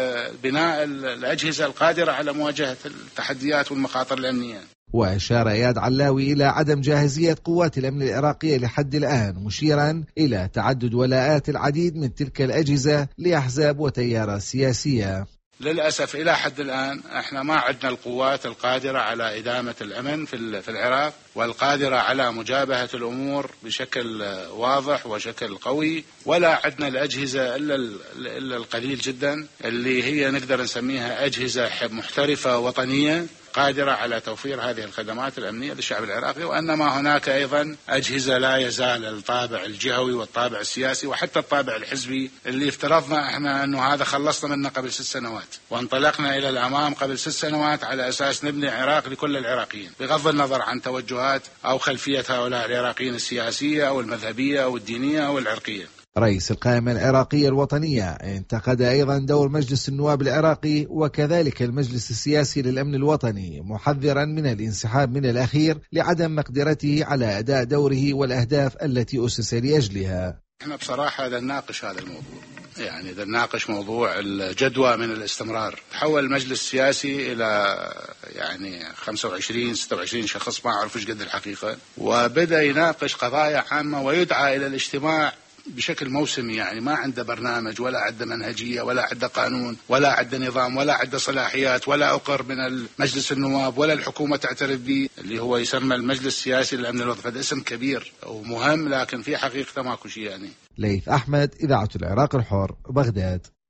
بناء الأجهزة القادرة على مواجهة التحديات والمخاطر الأمنية. وأشار إياد علاوي إلى عدم جاهزية قوات الأمن العراقية لحد الآن، مشيرا إلى تعدد ولاءات العديد من تلك الأجهزة لأحزاب وتيارات سياسية. للأسف إلى حد الآن احنا ما عندنا القوات القادرة على إدامة الأمن في العراق والقادرة على مجابهة الأمور بشكل واضح وشكل قوي، ولا عندنا الأجهزة إلا القليل جدا اللي هي نقدر نسميها أجهزة محترفة وطنية قادرة على توفير هذه الخدمات الأمنية للشعب العراقي. وإنما هناك أيضا أجهزة لا يزال الطابع الجهوي والطابع السياسي وحتى الطابع الحزبي اللي افترضنا احنا أنه هذا خلصنا منه قبل ست سنوات وانطلقنا إلى الأمام قبل ست سنوات على أساس نبني عراق لكل العراقيين بغض النظر عن توجهات أو خلفية هؤلاء العراقيين السياسية أو المذهبية أو الدينية أو العرقية. رئيس القائمة العراقية الوطنية انتقد أيضا دور مجلس النواب العراقي وكذلك المجلس السياسي للأمن الوطني، محذرا من الانسحاب من الأخير لعدم مقدرته على أداء دوره والأهداف التي أسس لأجلها. احنا بصراحة بدنا نناقش هذا الموضوع، يعني بدنا نناقش موضوع الجدوى من الاستمرار. تحول المجلس السياسي إلى يعني خمسة وعشرين ستة وعشرين شخص ما أعرف إيش قد الحقيقة، وبدأ يناقش قضايا عامة ويدعى إلى الاجتماع بشكل موسمي، يعني ما عنده برنامج ولا عنده منهجية ولا عنده قانون ولا عنده نظام ولا عنده صلاحيات ولا أقر من المجلس النواب ولا الحكومة تعترف به، اللي هو يسمى المجلس السياسي للأمن الوطني. هذا اسم كبير ومهم لكن في حقيقة ماكو شيء. يعني ليث أحمد، إذاعة العراق الحر، بغداد.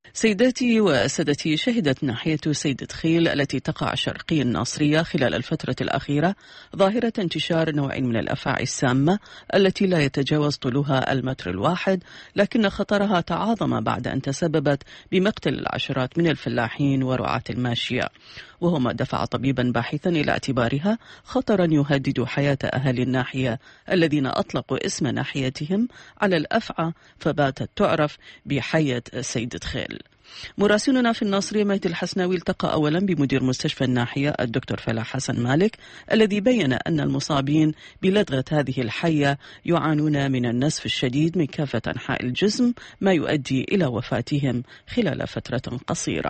سيداتي وسادتي، شهدت ناحية سيد دخيل التي تقع شرقي الناصرية خلال الفترة الأخيرة ظاهرة انتشار نوع من الأفعى السامة التي لا يتجاوز طولها المتر الواحد، لكن خطرها تعاظم بعد أن تسببت بمقتل العشرات من الفلاحين ورعاة الماشية، وهو ما دفع طبيبا باحثا إلى اعتبارها خطرا يهدد حياة أهل الناحية الذين أطلقوا اسم ناحيتهم على الأفعى فباتت تعرف بحية سيد دخيل. مراسلنا في الناصرية ميت الحسناوي التقى أولا بمدير مستشفى الناحية الدكتور فلاح حسن مالك الذي بين أن المصابين بلدغة هذه الحية يعانون من النزف الشديد من كافة أنحاء الجسم، ما يؤدي إلى وفاتهم خلال فترة قصيرة.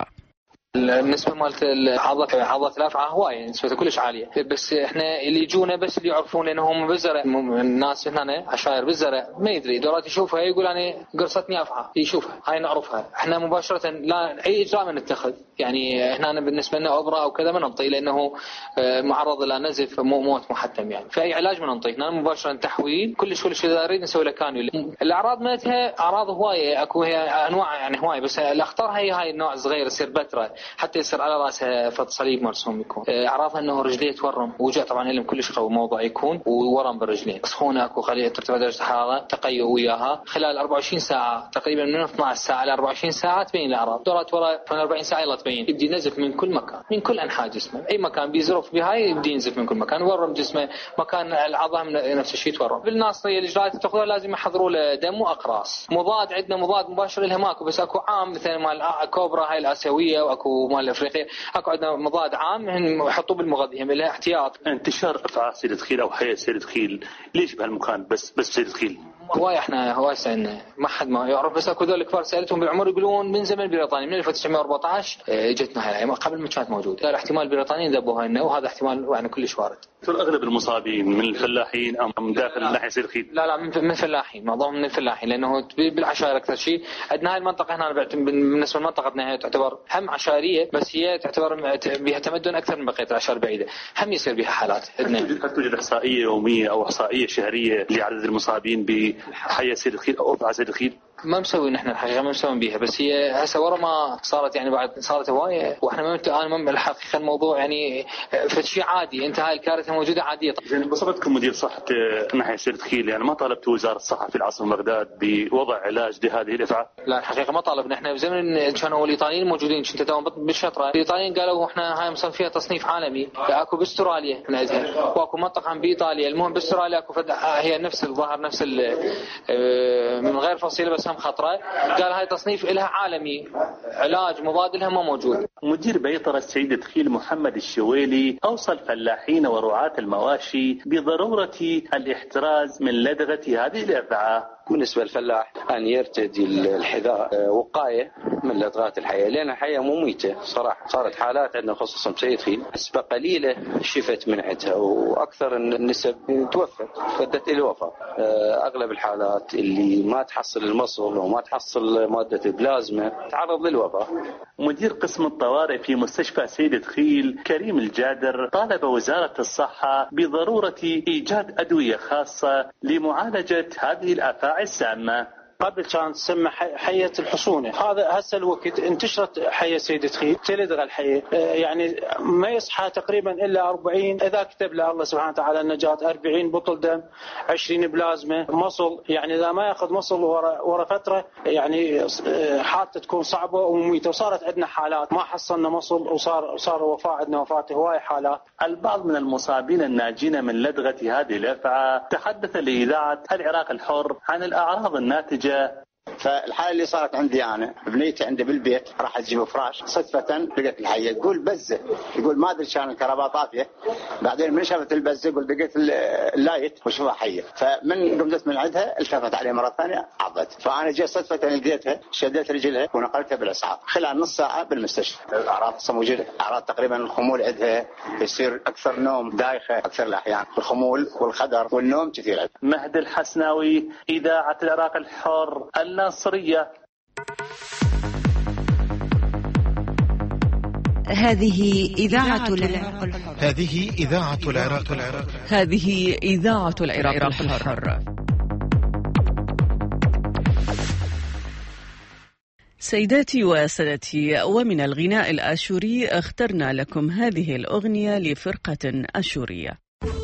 النسبة مالت عضلة عضلة الأفعى هواية، نسبتها كلش عالية، بس احنا اللي يجونا بس اللي يعرفون لأنهم بالزرع، الناس هنا عشاير بالزرع ما يدري، دورات يشوفها يقول أنا قرصتني أفعى يشوفها هاي نعرفها. احنا مباشرة لا أي إجراء ما نتخذ، يعني هنا بالنسبة لنا أبرة أو كذا ما نعطي لأنه معرض إلى نزف موت محتم، يعني فأي علاج ما نعطيه هنا مباشرة تحويل كلش كلش إذا نريد نسوي له كانيولا. الأعراض مالتها أعراض هواية، أكو هي أنواع يعني هواية، بس الأخطر هي هاي النوع صغير يصير بترة حتى يصير على راسها فت صليب مرسوم يكون. اعراضها انه رجليه تورم، وجع طبعا لهم كلش قوي موضوع يكون، وورم بالرجلين، سخونه اكو خليه ترتفع درجه الحراره، تقيؤ وياها خلال أربعة وعشرين ساعه تقريبا من اثنتي عشرة ساعه ل أربعة وعشرين ساعه تبين الاعراض، دورات ورا من أربعين ساعه يلا تبين، يبدي نزف من كل مكان من كل انحاء جسمه، اي مكان بيزرف بهاي يبدي ينزف من كل مكان، ورم جسمه، مكان العظام نفس الشيء تورم. بالناصريه الاجراءات تاخذها لازم يحضروا له دم واقراص. مضاد عندنا مضاد مباشر لها ماكو، بس اكو عام مثل مال كوبرا هاي الاسيويه واكو مال الافريقيه، اكو عندنا مضاد عام يحطوه بالمغذيه له احتياط. انتشار افعى سيد دخيل او حياه سيد دخيل ليش بهالمكان بس بس سيد دخيل؟ هواي احنا هواي سألنا ما حد ما يعرف، بس اكو ذول كبار سالتهم بالعمر يقولون من زمن بريطانيا من ألف وتسعمائة وأربعة عشر جتنا هاي قبل ما كانت موجوده، قال احتمال بريطانيين ذبوها لنا، وهذا احتمال يعني كلش وارد. اغلب المصابين من الفلاحين ام من داخل الناحيه سيد دخيل؟ لا لا من الفلاحين، معظمهم من الفلاحين، لانه بالعشائر اكثر شيء. عندنا هاي المنطقه هنا بالنسبه لمنطقتنا هي تعتبر هم عشائريه، بس هي تعتبر بها تمدن اكثر من بقيه العشائر البعيده، هم يصير بها حالات. هل توجد احصائيه يوميه او احصائيه شهريه لعدد المصابين بحياه سيد دخيل او افعى سيد دخيل؟ ما مسوي نحن الحقيقه ما مسوين بيها، بس هي هسه ورا ما صارت يعني بعد صارت هوايه، واحنا ما انا الحقيقه الموضوع يعني فشي عادي، انت هاي الكارثه موجوده عاديه. زين بصفتكم مدير صحه ناحيه سيد دخيل يعني ما طالبتوا وزاره الصحه في العاصمه بغداد بوضع علاج لهذه الافعى؟ لا الحقيقه ما طالبنا، احنا بزمن كانوا الايطاليين موجودين، كنت دوام بالشطره الايطاليين قالوا احنا هاي مصنف فيها تصنيف عالمي، اكو باستراليا عندها واكو منطقه بايطاليا، المهم باستراليا اكو هي نفس الظاهر نفس من غير فصيله بس هم خطره، قال هاي تصنيف لها عالمي، علاج مضاد لها ما موجود. مدير بيطرة سيد دخيل محمد الشويلي أوصى الفلاحين ورعاة المواشي بضرورة الاحتراز من لدغة هذه الأفعى. بالنسبة للفلاح أن يرتدي الحذاء وقاية من لدغات الحياة، لأن الحياة مميتة صراحة. صارت حالات عندنا خصوصا سيد دخيل نسبة قليلة شفت من عندها، وأكثر النسب توفت فدت إلى الوفاة. أغلب الحالات اللي ما تحصل المصل وما تحصل مادة البلازما تعرض للوفاة. مدير قسم الطوارئ في مستشفى سيد دخيل كريم الجادر طالب وزارة الصحة بضرورة إيجاد أدوية خاصة لمعالجة هذه الآفاعي السامة. قبل كانت تسمى حية الحصونة، هذا هسه الوقت انتشرت حية سيد دخيل تلدغ الحية، يعني ما يصحى تقريبا إلا أربعين، إذا كتب له الله سبحانه وتعالى النجاة أربعين بطل دم، عشرين بلازمة، مصل، يعني إذا ما يأخذ مصل ورا ورا فترة يعني حالته تكون صعبة ومميتة، وصارت عندنا حالات ما حصلنا مصل وصار صار وفاة، عندنا وفاة هواي حالات. البعض من المصابين الناجين من لدغة هذه الأفعى تحدث لإذاعة العراق الحر عن الأعراض الناتجة. فالحالة اللي صارت عندي أنا بنيتي عندي بالبيت راح تجيب فراش، صدفة لقيت الحية تقول بزة، يقول ما أدري كان الكهرباء طافية، بعدين من شافت البزة يقول لقيت اللايت وشوفها حية، فمن قمت من عندها التفت عليه مرة ثانية عضت، فأنا جيت صدفة لقيتها شديت رجلها ونقلتها بالإسعاف خلال نص ساعة بالمستشفى. الأعراض موجودة، أعراض تقريبا الخمول عندها يصير أكثر نوم دايخة أكثر الأحيان، الخمول والخدر والنوم كثير. مهد الحسناوي إذاعة العراق الحر الناصرية. هذه إذاعة العراق الحر. هذه إذاعة العراق الحر. هذه إذاعة العراق الحر. سيداتي وسادتي، ومن الغناء الآشوري اخترنا لكم هذه الأغنية لفرقة آشورية.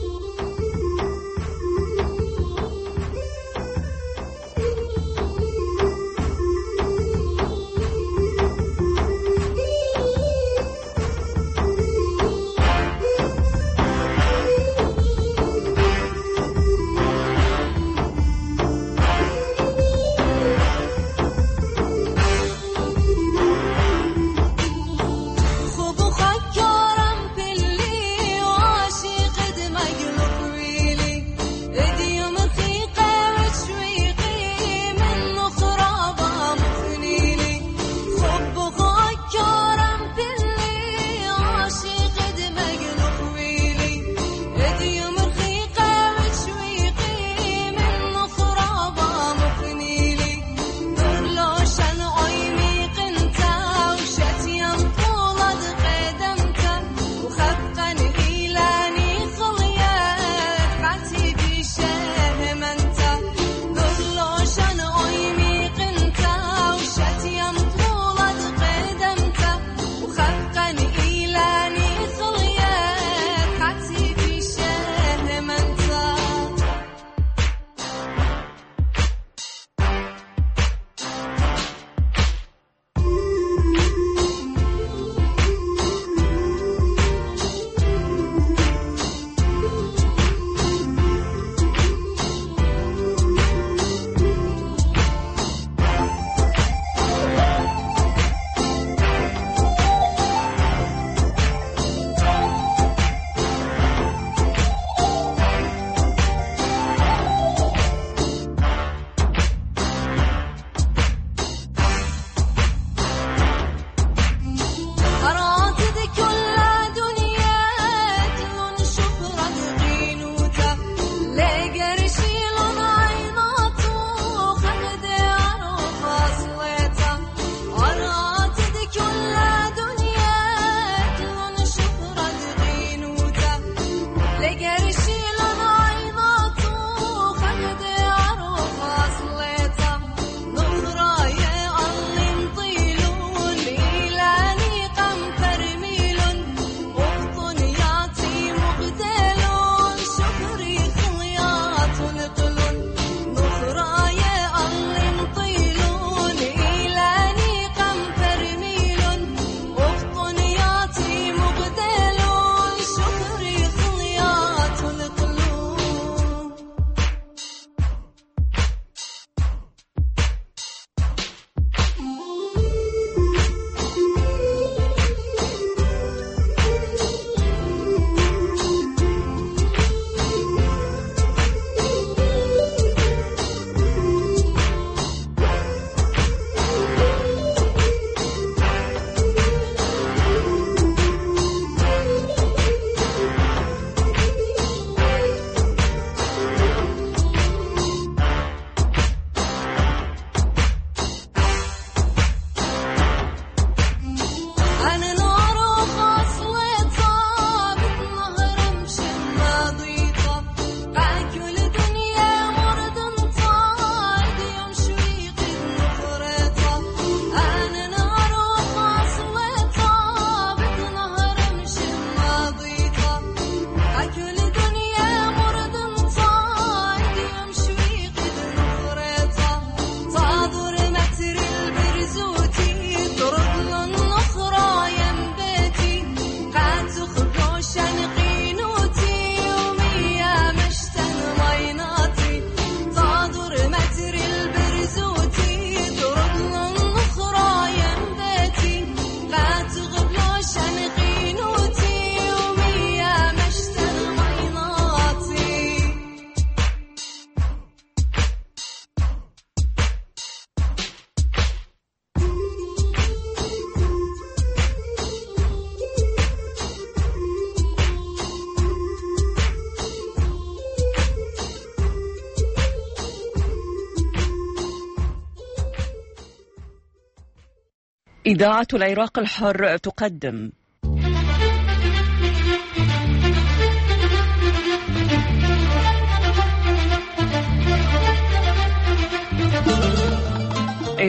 إذاعة العراق الحر تقدم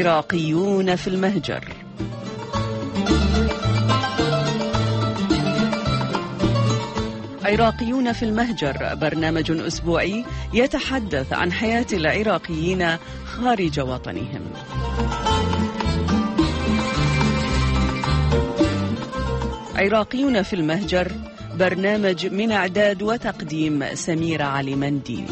عراقيون في المهجر. عراقيون في المهجر برنامج أسبوعي يتحدث عن حياة العراقيين خارج وطنهم. عراقيون في المهجر برنامج من إعداد وتقديم سميرة علي مندي.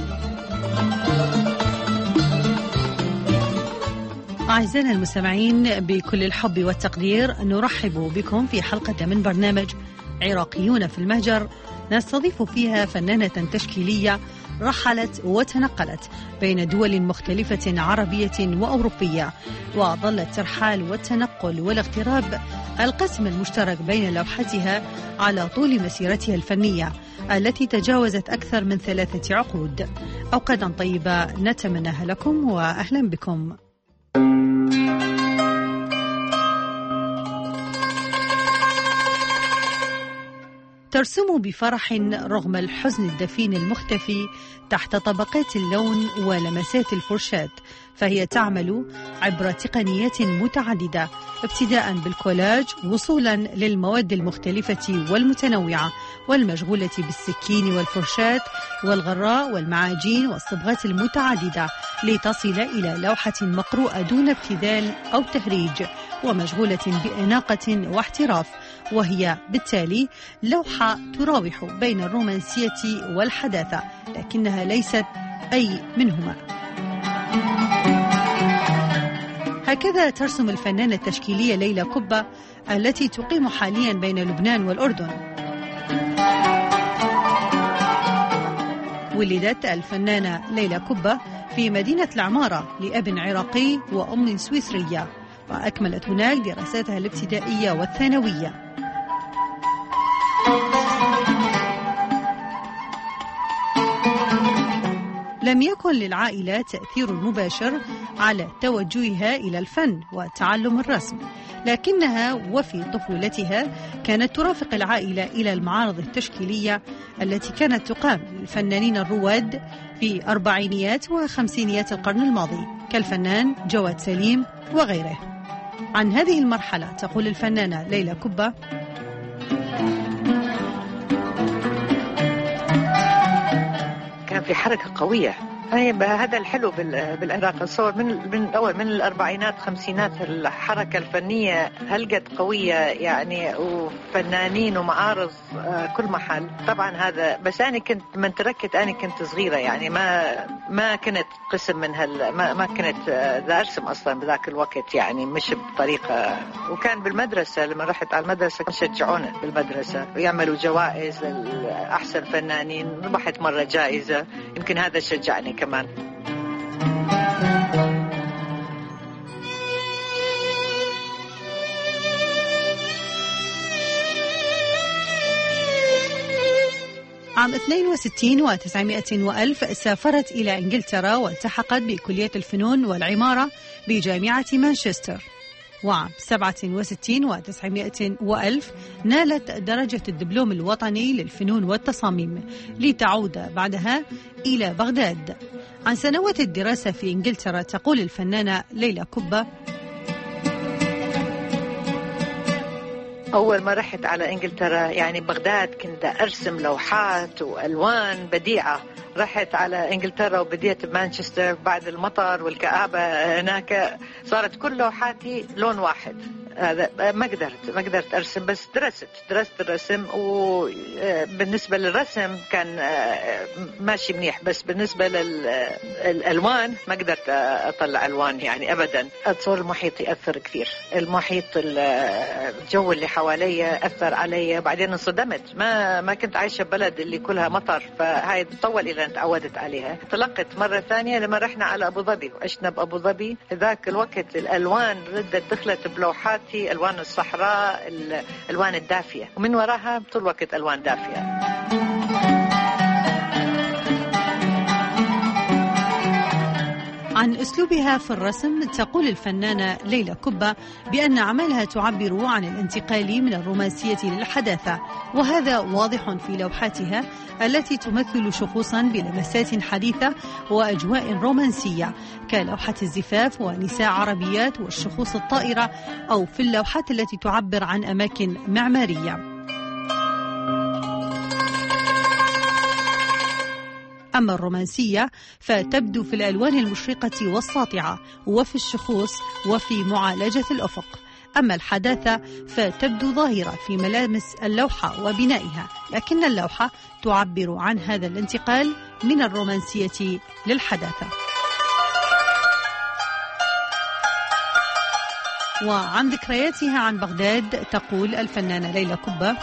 أعزائنا المستمعين بكل الحب والتقدير، نرحب بكم في حلقة من برنامج عراقيون في المهجر، نستضيف فيها فنانة تشكيلية رحلت وتنقلت بين دول مختلفة عربية وأوروبية، وظل الترحال والتنقل والاغتراب القسم المشترك بين لوحتها على طول مسيرتها الفنية التي تجاوزت أكثر من ثلاثة عقود. أوقاتا طيبة نتمناها لكم وأهلا بكم. ترسم بفرح رغم الحزن الدفين المختفي تحت طبقات اللون ولمسات الفرشاة، فهي تعمل عبر تقنيات متعددة ابتداء بالكولاج وصولا للمواد المختلفة والمتنوعة والمشغولة بالسكين والفرشاة والغراء والمعاجين والصبغات المتعددة لتصل إلى لوحة مقروءة دون ابتذال أو تهريج ومشغولة بأناقة واحتراف، وهي بالتالي لوحة تراوح بين الرومانسية والحداثة لكنها ليست أي منهما. هكذا ترسم الفنانة التشكيلية ليلى كبة التي تقيم حاليا بين لبنان والأردن. ولدت الفنانة ليلى كبة في مدينة العمارة لأب عراقي وأم سويسرية، وأكملت هناك دراساتها الابتدائية والثانوية. لم يكن للعائلة تأثير مباشر على توجهها إلى الفن وتعلم الرسم، لكنها وفي طفولتها كانت ترافق العائلة إلى المعارض التشكيلية التي كانت تقام للفنانين الرواد في أربعينيات وخمسينيات القرن الماضي كالفنان جواد سليم وغيره. عن هذه المرحلة تقول الفنانة ليلى كبة: كان في حركة قوية، هذا الحلو بالعراق. الصور من من الاول من الاربعينات خمسينات الحركه الفنيه هلقت قويه يعني، وفنانين ومعارض كل محل. طبعا هذا بس انا كنت من تركت، انا كنت صغيره يعني ما ما كنت قسم من هال ما, ما كنت ذا ارسم اصلا بذاك الوقت يعني، مش بطريقه. وكان بالمدرسه لما رحت على المدرسه شجعونا بالمدرسه ويعملوا جوائز لاحسن فنانين. ربحت مره جائزه، يمكن هذا شجعني كمان. عام اثنين وستين وتسعمائة وألف سافرت إلى إنجلترا والتحقت بكلية الفنون والعمارة بجامعة مانشستر. وعام سبعة وستين وتسعمائة وألف نالت درجة الدبلوم الوطني للفنون والتصاميم لتعود بعدها إلى بغداد. عن سنوات الدراسة في إنجلترا تقول الفنانة ليلى كبة: أول ما رحت على إنجلترا يعني بغداد كنت أرسم لوحات وألوان بديعة. رحت على إنجلترا وبديت بمانشستر بعد المطر والكآبة هناك صارت كل لوحاتي لون واحد. هذا ما قدرت ما قدرت أرسم، بس درست درست الرسم. وبالنسبة للرسم كان ماشي منيح، بس بالنسبة للألوان ما قدرت أطلع ألوان يعني أبدا. التصور المحيط يأثر كثير، المحيط الجو اللي حواليا أثر علي. بعدين انصدمت، ما ما كنت عايشة ببلد اللي كلها مطر، فهاي تطول إلى أن تعودت عليها. طلقت مرة ثانية لما رحنا على أبو ظبي وعشنا بأبو ظبي. ذاك الوقت الألوان ردت دخلت بلوحات، ألوان الصحراء، الألوان الدافية، ومن وراها طول الوقت ألوان دافية. عن أسلوبها في الرسم تقول الفنانة ليلى كبة بأن أعمالها تعبر عن الانتقال من الرومانسية للحداثة، وهذا واضح في لوحاتها التي تمثل شخوصا بلمسات حديثة وأجواء رومانسية كلوحة الزفاف ونساء عربيات والشخوص الطائرة، أو في اللوحات التي تعبر عن أماكن معمارية. أما الرومانسية فتبدو في الألوان المشرقة والساطعة وفي الشخوص وفي معالجة الأفق. أما الحداثة فتبدو ظاهرة في ملامس اللوحة وبنائها، لكن اللوحة تعبر عن هذا الانتقال من الرومانسية للحداثة. وعن ذكرياتها عن بغداد تقول الفنانة ليلى كبة: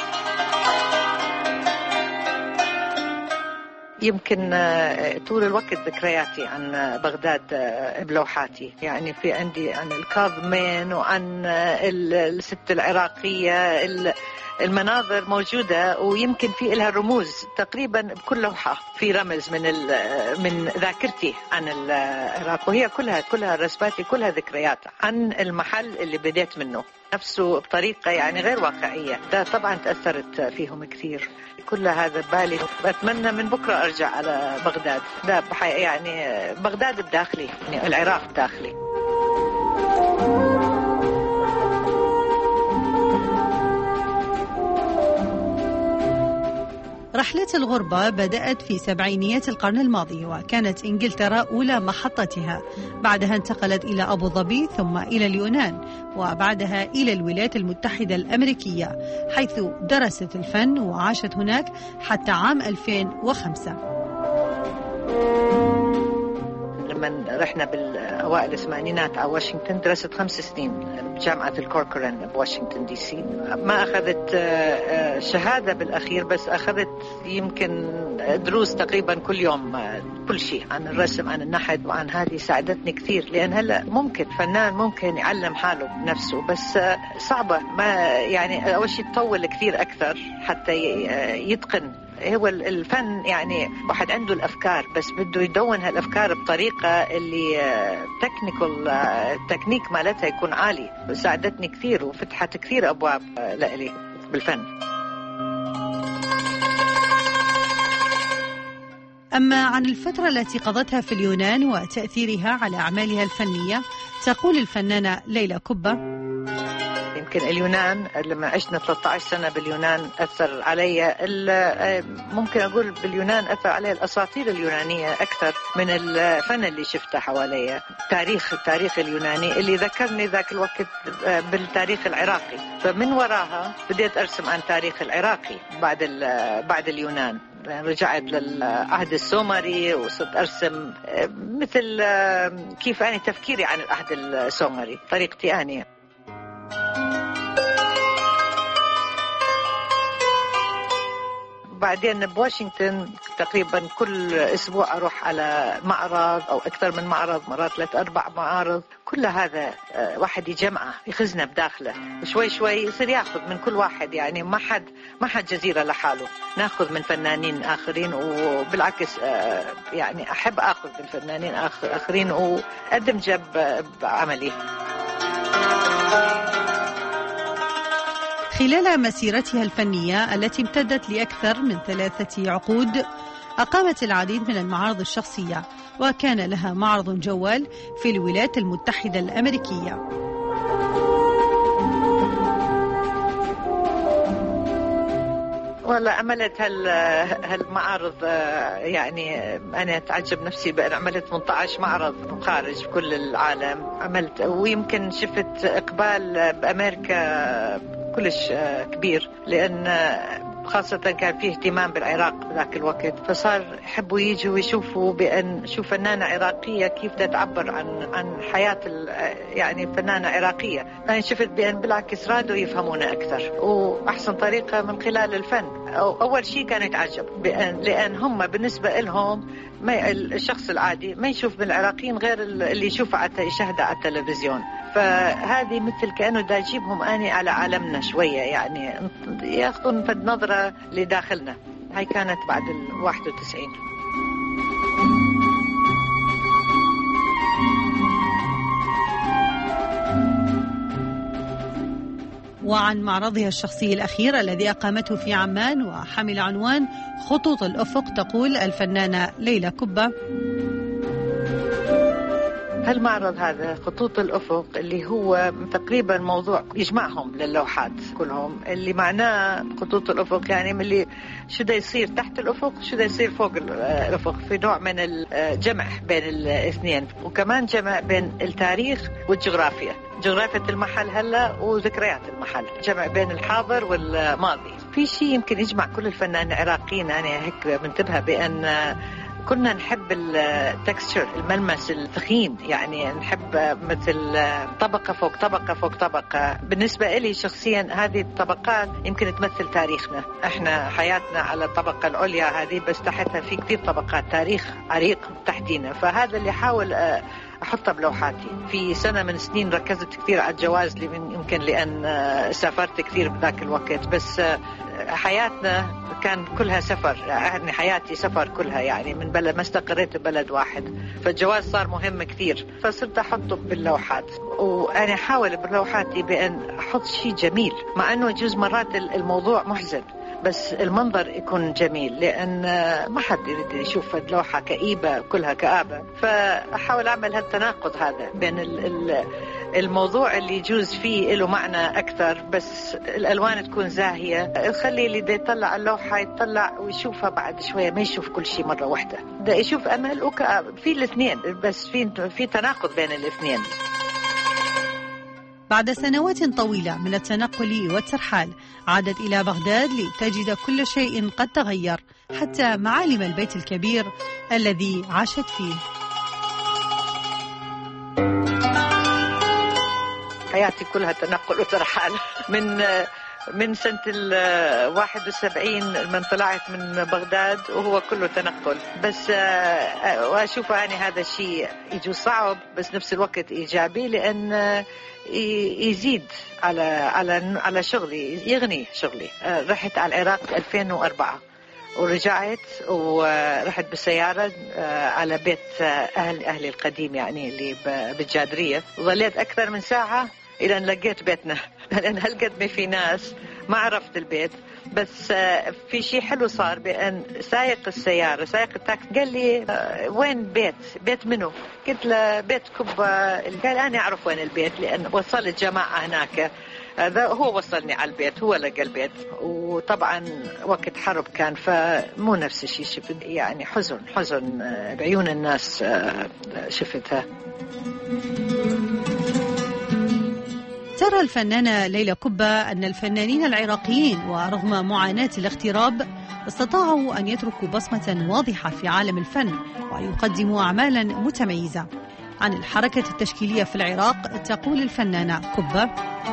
يمكن طول الوقت ذكرياتي عن بغداد بلوحاتي، يعني في عندي عن الكاظمين وعن الست العراقية، المناظر موجودة ويمكن في لها رموز تقريبا بكل لوحة، في رمز من من ذاكرتي عن العراق، وهي كلها كلها رسماتي كلها ذكريات عن المحل اللي بديت منه نفسه بطريقة يعني غير واقعية. ده طبعا تأثرت فيهم كثير. كل هذا بالي، بتمنى من بكرة أرجع على بغداد. ده يعني بغداد بداخلي، يعني العراق بداخلي. رحلة الغربة بدأت في سبعينيات القرن الماضي، وكانت إنجلترا أولى محطتها، بعدها انتقلت إلى أبو ظبي ثم إلى اليونان، وبعدها إلى الولايات المتحدة الأمريكية، حيث درست الفن وعاشت هناك حتى عام ألفين وخمسة. لما رحنا بالأوائل الثمانينات على واشنطن درست خمس سنين بجامعة الكوركورن بواشنطن دي سي. ما أخذت شهادة بالأخير، بس أخذت يمكن دروس تقريبا كل يوم، كل شيء عن الرسم عن النحت وعن هذه ساعدتني كثير. لأن هلأ ممكن فنان ممكن يعلم حاله بنفسه، بس صعبة، ما يعني أول شيء تطول كثير أكثر حتى يتقن. هو الفن يعني واحد عنده الأفكار، بس بده يدون هالأفكار بطريقة اللي تكنيكال التكنيك مالتها يكون عالي. ساعدتني كثير وفتحت كثير أبواب لإلي بالفن. أما عن الفترة التي قضتها في اليونان وتأثيرها على أعمالها الفنية تقول الفنانة ليلى كبة: يمكن اليونان لما عشنا ثلاثة عشر سنة باليونان أثر علي، ممكن أقول باليونان أثر علي الأساطير اليونانية أكثر من الفن اللي شفته حواليا. تاريخ التاريخ اليوناني اللي ذكرني ذاك الوقت بالتاريخ العراقي، فمن وراها بديت أرسم عن تاريخ العراقي بعد بعد اليونان. رجعت للعهد السومري وصرت أرسم مثل كيف أنا تفكيري عن العهد السومري، طريقتي أنا. بعدين بواشنطن تقريبا كل أسبوع أروح على معرض أو أكثر من معرض، مرات ثلاث أربع معارض. كل هذا واحد يجمعه يخزنه بداخله، شوي شوي يصير ياخذ من كل واحد، يعني ما حد ما حد جزيرة لحاله، ناخذ من فنانين آخرين، وبالعكس يعني أحب أخذ من فنانين آخرين وأدمج بعملي. خلال مسيرتها الفنية التي امتدت لأكثر من ثلاثة عقود أقامت العديد من المعارض الشخصية، وكان لها معرض جوال في الولايات المتحدة الأمريكية. والله عملت هال هالمعارض، يعني أنا أتعجب نفسي بأن عملت ثمانية عشر معرض خارج كل العالم. عملت ويمكن شفت إقبال بأمريكا كلش كبير، لأن خاصة كان فيه اهتمام بالعراق ذاك الوقت، فصار يحبوا يجوا ويشوفوا بأن شوف فنانة عراقية كيف تتعبر عن عن حياة يعني فنانة عراقية. أنا شفت بأن بالعكس رادوا يفهمونا أكثر، وأحسن طريقة من خلال الفن. أول شيء كان يتعجب بأن لأن هم بالنسبة لهم ما الشخص العادي ما يشوف من العراقيين غير اللي يشوفه على يشاهده على التلفزيون، فهذه مثل كأنه دا يجيبهم أني على عالمنا شوية، يعني ياخذون فد نظرة لداخلنا. هاي كانت بعد الواحد وتسعين. وعن معرضها الشخصي الأخير الذي أقامته في عمان وحمل عنوان خطوط الأفق، تقول الفنانة ليلى كبة: هالمعرض هذا خطوط الأفق اللي هو تقريبا موضوع يجمعهم للوحات كلهم، اللي معناه خطوط الأفق يعني من اللي شو دا يصير تحت الأفق شو دا يصير فوق الأفق، في نوع من الجمع بين الاثنين، وكمان جمع بين التاريخ والجغرافيا، جغرافيا المحل هلا وذكريات المحل، جمع بين الحاضر والماضي. في شيء يمكن يجمع كل الفنانين العراقيين، أنا هيك منتبهة بأن كنا نحب التكستشر، الملمس الثخين، يعني نحب مثل طبقة فوق طبقة فوق طبقة. بالنسبة لي شخصيا هذه الطبقات يمكن تمثل تاريخنا، احنا حياتنا على الطبقة العليا هذه، بس تحتها في كثير طبقات تاريخ عريق تحتينا. فهذا اللي حاول أحطها بلوحاتي. في سنة من سنين ركزت كثير على الجواز، يمكن لأن سافرت كثير بذاك الوقت، بس حياتنا كان كلها سفر، يعني حياتي سفر كلها، يعني من بلد ما استقريت ببلد واحد، فالجواز صار مهم كثير، فصرت أحطه باللوحات. وأنا أحاول بلوحاتي بأن أحط شيء جميل، مع أنه يجوز مرات الموضوع محزن، بس المنظر يكون جميل، لأن ما حد يريد يشوف اللوحة كئيبة كلها كآبة. فأحاول أعمل هالتناقض هذا بين الموضوع اللي يجوز فيه له معنى أكثر، بس الألوان تكون زاهية، تخلي اللي دا يطلع اللوحة يطلع ويشوفها بعد شوية، ما يشوف كل شيء مرة واحدة، دا يشوف أمل وكآبة في الاثنين، بس في في تناقض بين الاثنين. بعد سنوات طويلة من التنقل والترحال عادت إلى بغداد لتجد كل شيء قد تغير، حتى معالم البيت الكبير الذي عاشت فيه. حياتي كلها تنقل وترحال. من من سنة الواحد وسبعين من طلعت من بغداد وهو كله تنقل، بس وأشوف أنا هذا الشيء يجو صعب بس نفس الوقت إيجابي، لأن يزيد على على على شغلي، يغني شغلي. رحت على العراق ألفين وأربعة ورجعت ورحت بالسيارة على بيت أهل أهلي القديم، يعني اللي بالجادرية، وظليت أكثر من ساعة إلى أن لقيت بيتنا، لأن هالقد ما في ناس ما عرفت البيت. بس في شيء حلو صار، بأن سائق السيارة سائق التاكسي قال لي وين بيت بيت منه؟ قلت له بيت كبة. قال أنا أعرف وين البيت، لأن وصلت جماعة هناك، هذا هو وصلني على البيت، هو لقى البيت. وطبعا وقت حرب كان، فمو نفس الشيء، شفت يعني حزن حزن بعيون الناس شفتها. ترى الفنانة ليلى كبة أن الفنانين العراقيين ورغم معاناة الاغتراب استطاعوا أن يتركوا بصمة واضحة في عالم الفن ويقدموا أعمالا متميزة. عن الحركة التشكيلية في العراق تقول الفنانة كبة: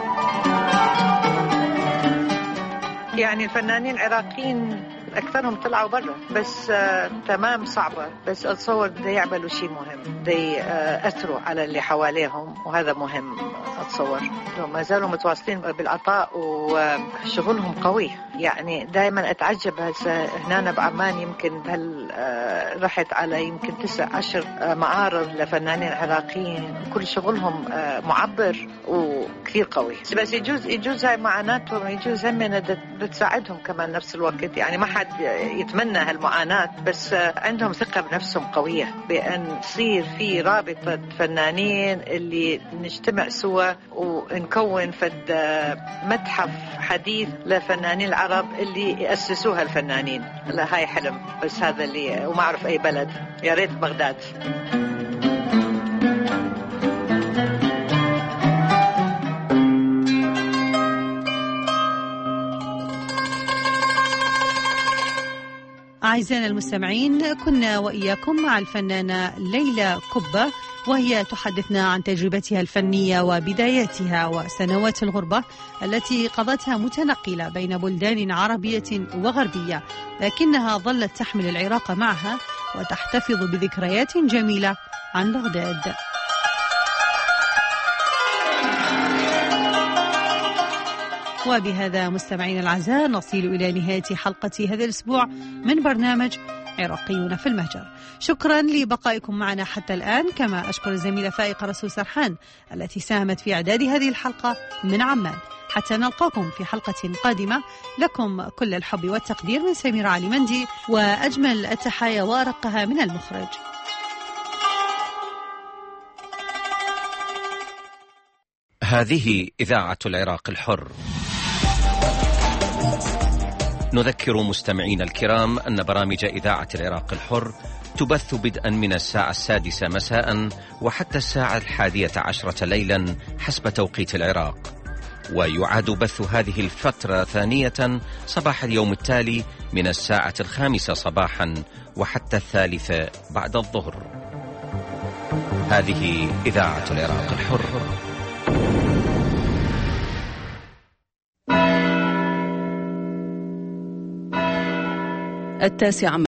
يعني الفنانين العراقيين أكثرهم طلعوا برا، بس آه تمام صعبة، بس أتصور بده يعملوا شيء مهم، بده يأثروا على اللي حواليهم، وهذا مهم. أتصور ما زالوا متواصلين بالعطاء وشغلهم قوي. يعني دائما أتعجب هسه هنا بعمان، يمكن هل آه رحت على يمكن تسع عشر آه معارض لفنانين عراقيين، كل شغلهم آه معبر وكثير قوي. بس يجوز يجوز هاي معاناتهم، يجوز هم بتساعدهم كمان نفس الوقت. يعني ما حد يتمنى هالمعاناة، بس عندهم ثقة بنفسهم قوية، بأن تصير في رابطة فنانين اللي نجتمع سوا ونكون فد متحف حديث لفنانين العرب اللي يأسسوها الفنانين. لا هاي حلم، بس هذا اللي وما أعرف أي بلد، يا ريت بغداد. أعزائنا المستمعين، كنا وإياكم مع الفنانة ليلى كبة، وهي تحدثنا عن تجربتها الفنية وبداياتها وسنوات الغربة التي قضتها متنقلة بين بلدان عربية وغربية، لكنها ظلت تحمل العراق معها وتحتفظ بذكريات جميلة عن بغداد. وبهذا مستمعين الأعزاء نصل إلى نهاية حلقة هذا الأسبوع من برنامج عراقيون في المهجر. شكرا لبقائكم معنا حتى الآن، كما أشكر الزميلة فائقة رسول سرحان التي ساهمت في إعداد هذه الحلقة من عمان. حتى نلقاكم في حلقة قادمة. لكم كل الحب والتقدير من سميرة علي مندي، وأجمل التحايا وأرقها من المخرج. هذه إذاعة العراق الحر. نذكر مستمعينا الكرام أن برامج إذاعة العراق الحر تبث بدءا من الساعة السادسة مساء وحتى الساعة الحادية عشرة ليلا حسب توقيت العراق، ويعاد بث هذه الفترة ثانية صباح اليوم التالي من الساعة الخامسة صباحا وحتى الثالثة بعد الظهر. هذه إذاعة العراق الحر. التاسعة